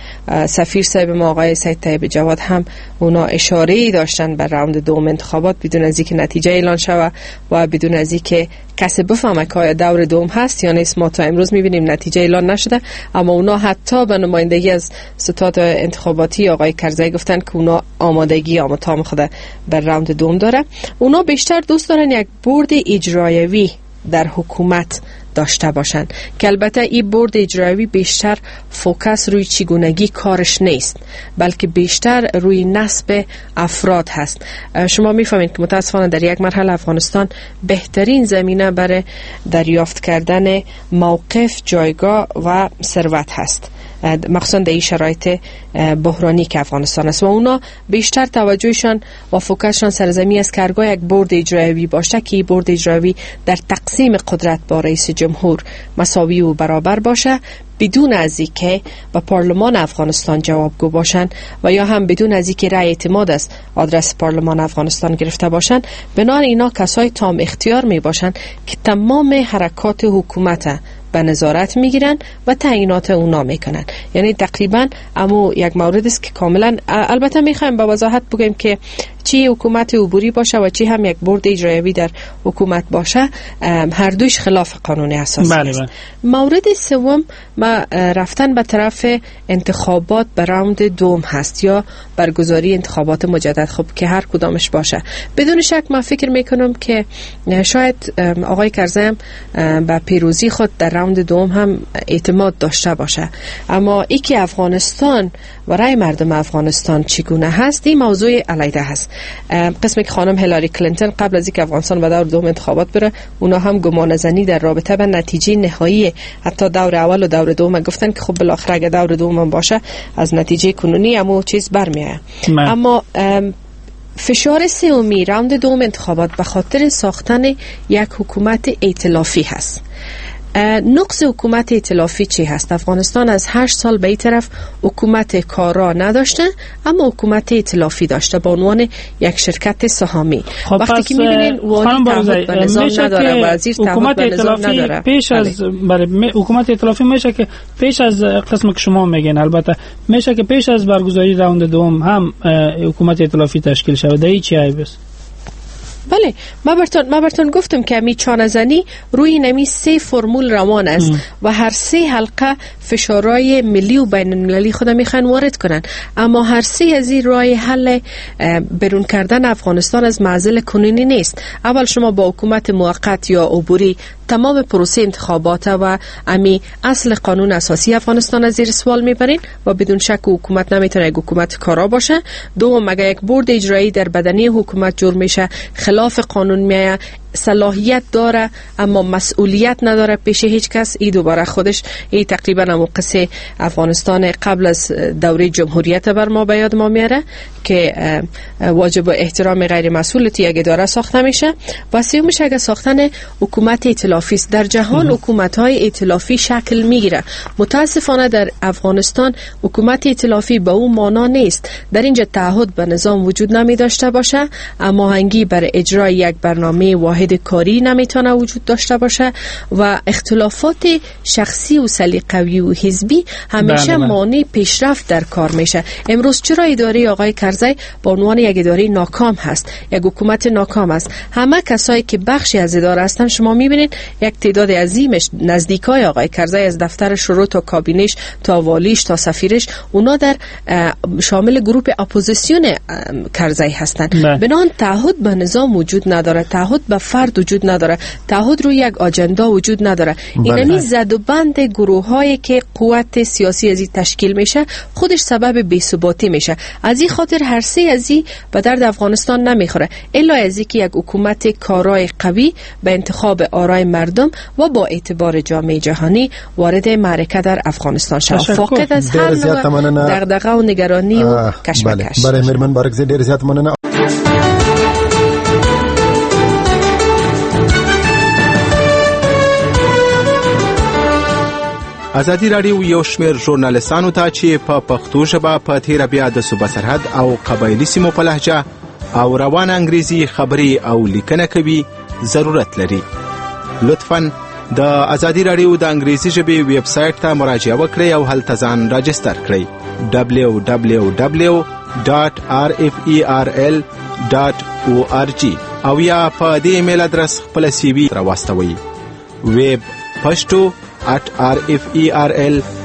سفیر صاحب ما آقای سید طیب جواد هم اونا اشاره داشتن بر راوند دوم انتخابات بدون از اینکه نتیجه اعلان شود و بدون از اینکه کسی بفهمه که آیا دور دوم هست یا نیست. ما تا امروز میبینیم نتیجه اعلان نشده، اما اونا حتی به نمایندگی از ستاد انتخاباتی آقای کرزی گفتن که اونا آمادگی آماتام خود بر راوند دوم داره. اونا بیشتر دوست دارن یک بورد اجرایوی در حکومت داشته باشن که البته این بورد اجرایی بیشتر فوکس روی چگونگی کارش نیست، بلکه بیشتر روی نصب افراد هست. شما میفهمید که متاسفانه در یک مرحله افغانستان بهترین زمینه برای دریافت کردن موقف، جایگاه و ثروت هست، مخصوصا در این شرایط بحرانی که افغانستان است و اونا بیشتر توجهشان و فوکسشان سرزمین است که هرگاه یک بورد اجرایی باشه که این بورد اجرایی در تقسیم قدرت با رئیس جمهور مساوی و برابر باشه، بدون از اینکه به پارلمان افغانستان جوابگو باشن و یا هم بدون از اینکه رأی اعتماد است آدرس پارلمان افغانستان گرفته باشن. بنابراین اینا کسای تام اختیار می باشن که تمام حرکات حکومت به نظارت میگیرن و تعیینات اونا میکنن. یعنی تقریبا امو یک مورد است که کاملا، البته میخوایم با وضاحت بگیم که چی حکومت عبوری باشه و چی هم یک بورد اجرایی در حکومت باشه، هر دویش خلاف قانون اساسی بله است. بله. مورد سوم ما رفتن به طرف انتخابات به راوند دوم هست یا برگزاری انتخابات مجدد، خب که هر کدامش باشه. بدون شک من فکر میکنم که شاید آقای کرزی به پیروزی خود در راوند دوم هم اعتماد داشته باشه، اما ای که افغانستان و رای مردم افغانستان چگونه هست این موضوع علیحده هست. قسمی که خانم هیلاری کلینتون قبل از اینکه افغانستان به دور دوم انتخابات بره، اونا هم گمان زنی در رابطه به نتیجه نهایی حتی دور اول و دور دوم گفتن که خب بالاخره اگه دور دوم باشه از نتیجه کنونی همو چیز برمیاد. اما فشار سومی راوند دوم انتخابات به خاطر ساختن یک حکومت ائتلافی هست. نقص حکومت ائتلافی چی هست؟ افغانستان از هشت سال به این طرف حکومت کارا نداشته، اما حکومت ائتلافی داشته با عنوان یک شرکت سهامی. خب وقتی که میبینین وانی تعهد به نظام نداره و وزیر تعهد به نظام نداره، پیش از برای حکومت ائتلافی میشه که پیش از قسم که شما میگین، البته میشه که پیش از برگزاری راوند دوم هم حکومت ائتلافی تشکیل شود. در چی عیب است؟ بله، ما برتون ما برتون گفتم که می چانه‌زنی روی نمی سه فرمول روان است ام. و هر سه حلقه فشارهای ملی و بین المللی خود میخوان وارد کنن، اما هر سه از این راه حل برون کردن افغانستان از معضل کنونی نیست. اول شما با حکومت موقت یا عبوری تمام پروسه انتخابات و امی اصل قانون اساسی افغانستان از زیر سوال میبرین و بدون شک حکومت نمیتونه یک حکومت کارا باشه. دوم، اگه یک بورد اجرایی در بدنه حکومت جور میشه خلاف قانون میایه، صلاحیت داره اما مسئولیت نداره پیش هیچ کس. ای دوباره خودش ای تقریبا هم قصه افغانستان قبل از دوره جمهوریت بر ما به یاد ما میاره که واجب احترام غیر مسئولیتی اگه داره ساخته میشه. و سومش اگه ساختن حکومت ائتلافی است. در جهان حکومت های ائتلافی شکل میگیره. متاسفانه در افغانستان حکومت ائتلافی به اون معنا نیست. در اینجا تعهد به نظام وجود نمی داشته باشه، اما هنگی برای اجرای یک برنامه واحد کاری نمیتونه وجود داشته باشه و اختلافات شخصی و سلیقه‌ای و حزبی همیشه مانع پیشرفت در کار میشه. امروز چرا اداره آقای کرزی به عنوان یک اداره ناکام هست، یک حکومت ناکام است؟ همه کسایی که بخشی از اداره هستن شما میبینید یک تعداد عظیمش نزدیکای آقای کرزی از دفتر شروع تا کابینش تا والیش تا سفیرش اونا در شامل گروه اپوزیسیون کرزی هستند. بنان تعهد به نظام وجود نداره، تعهد به فرد وجود نداره، تعهد روی یک آجندا وجود نداره. اینمی زد و بند گروه هایی که قوت سیاسی از این تشکیل میشه خودش سبب بی‌ثباتی میشه. از این خاطر هر سه از این به درد افغانستان نمیخوره الا از اینکه یک حکومت کارای قوی به انتخاب آرای مردم و با اعتبار جامعه جهانی وارد معرکه در افغانستان شد. فاقد از حل و دغدغه و نگرانی و کشمکش. برای مرمن بارگزی ډیر زیات مننه. ازادي رادیو یو شمېر ژورنالیستانو ته چې په پښتو ژبه په تیره بیا د صوبه سرحد او قبایلي سیمو په لهجه او روان انګریزي خبري او لیکنه کوي ضرورت لري. لطفاً د ازادي رادیو د انګریزي ژبې ویب سټ ته مراجعه وکړئ او هلته ځان راجستر کړئ دبلیو دبلیو دبلیو ډاټ آر اف ای آر ال ډاټ او آر جی او یا په دې ایمیل ادرس خپل سی وی راواستوئ ویب پښتو at r f e r l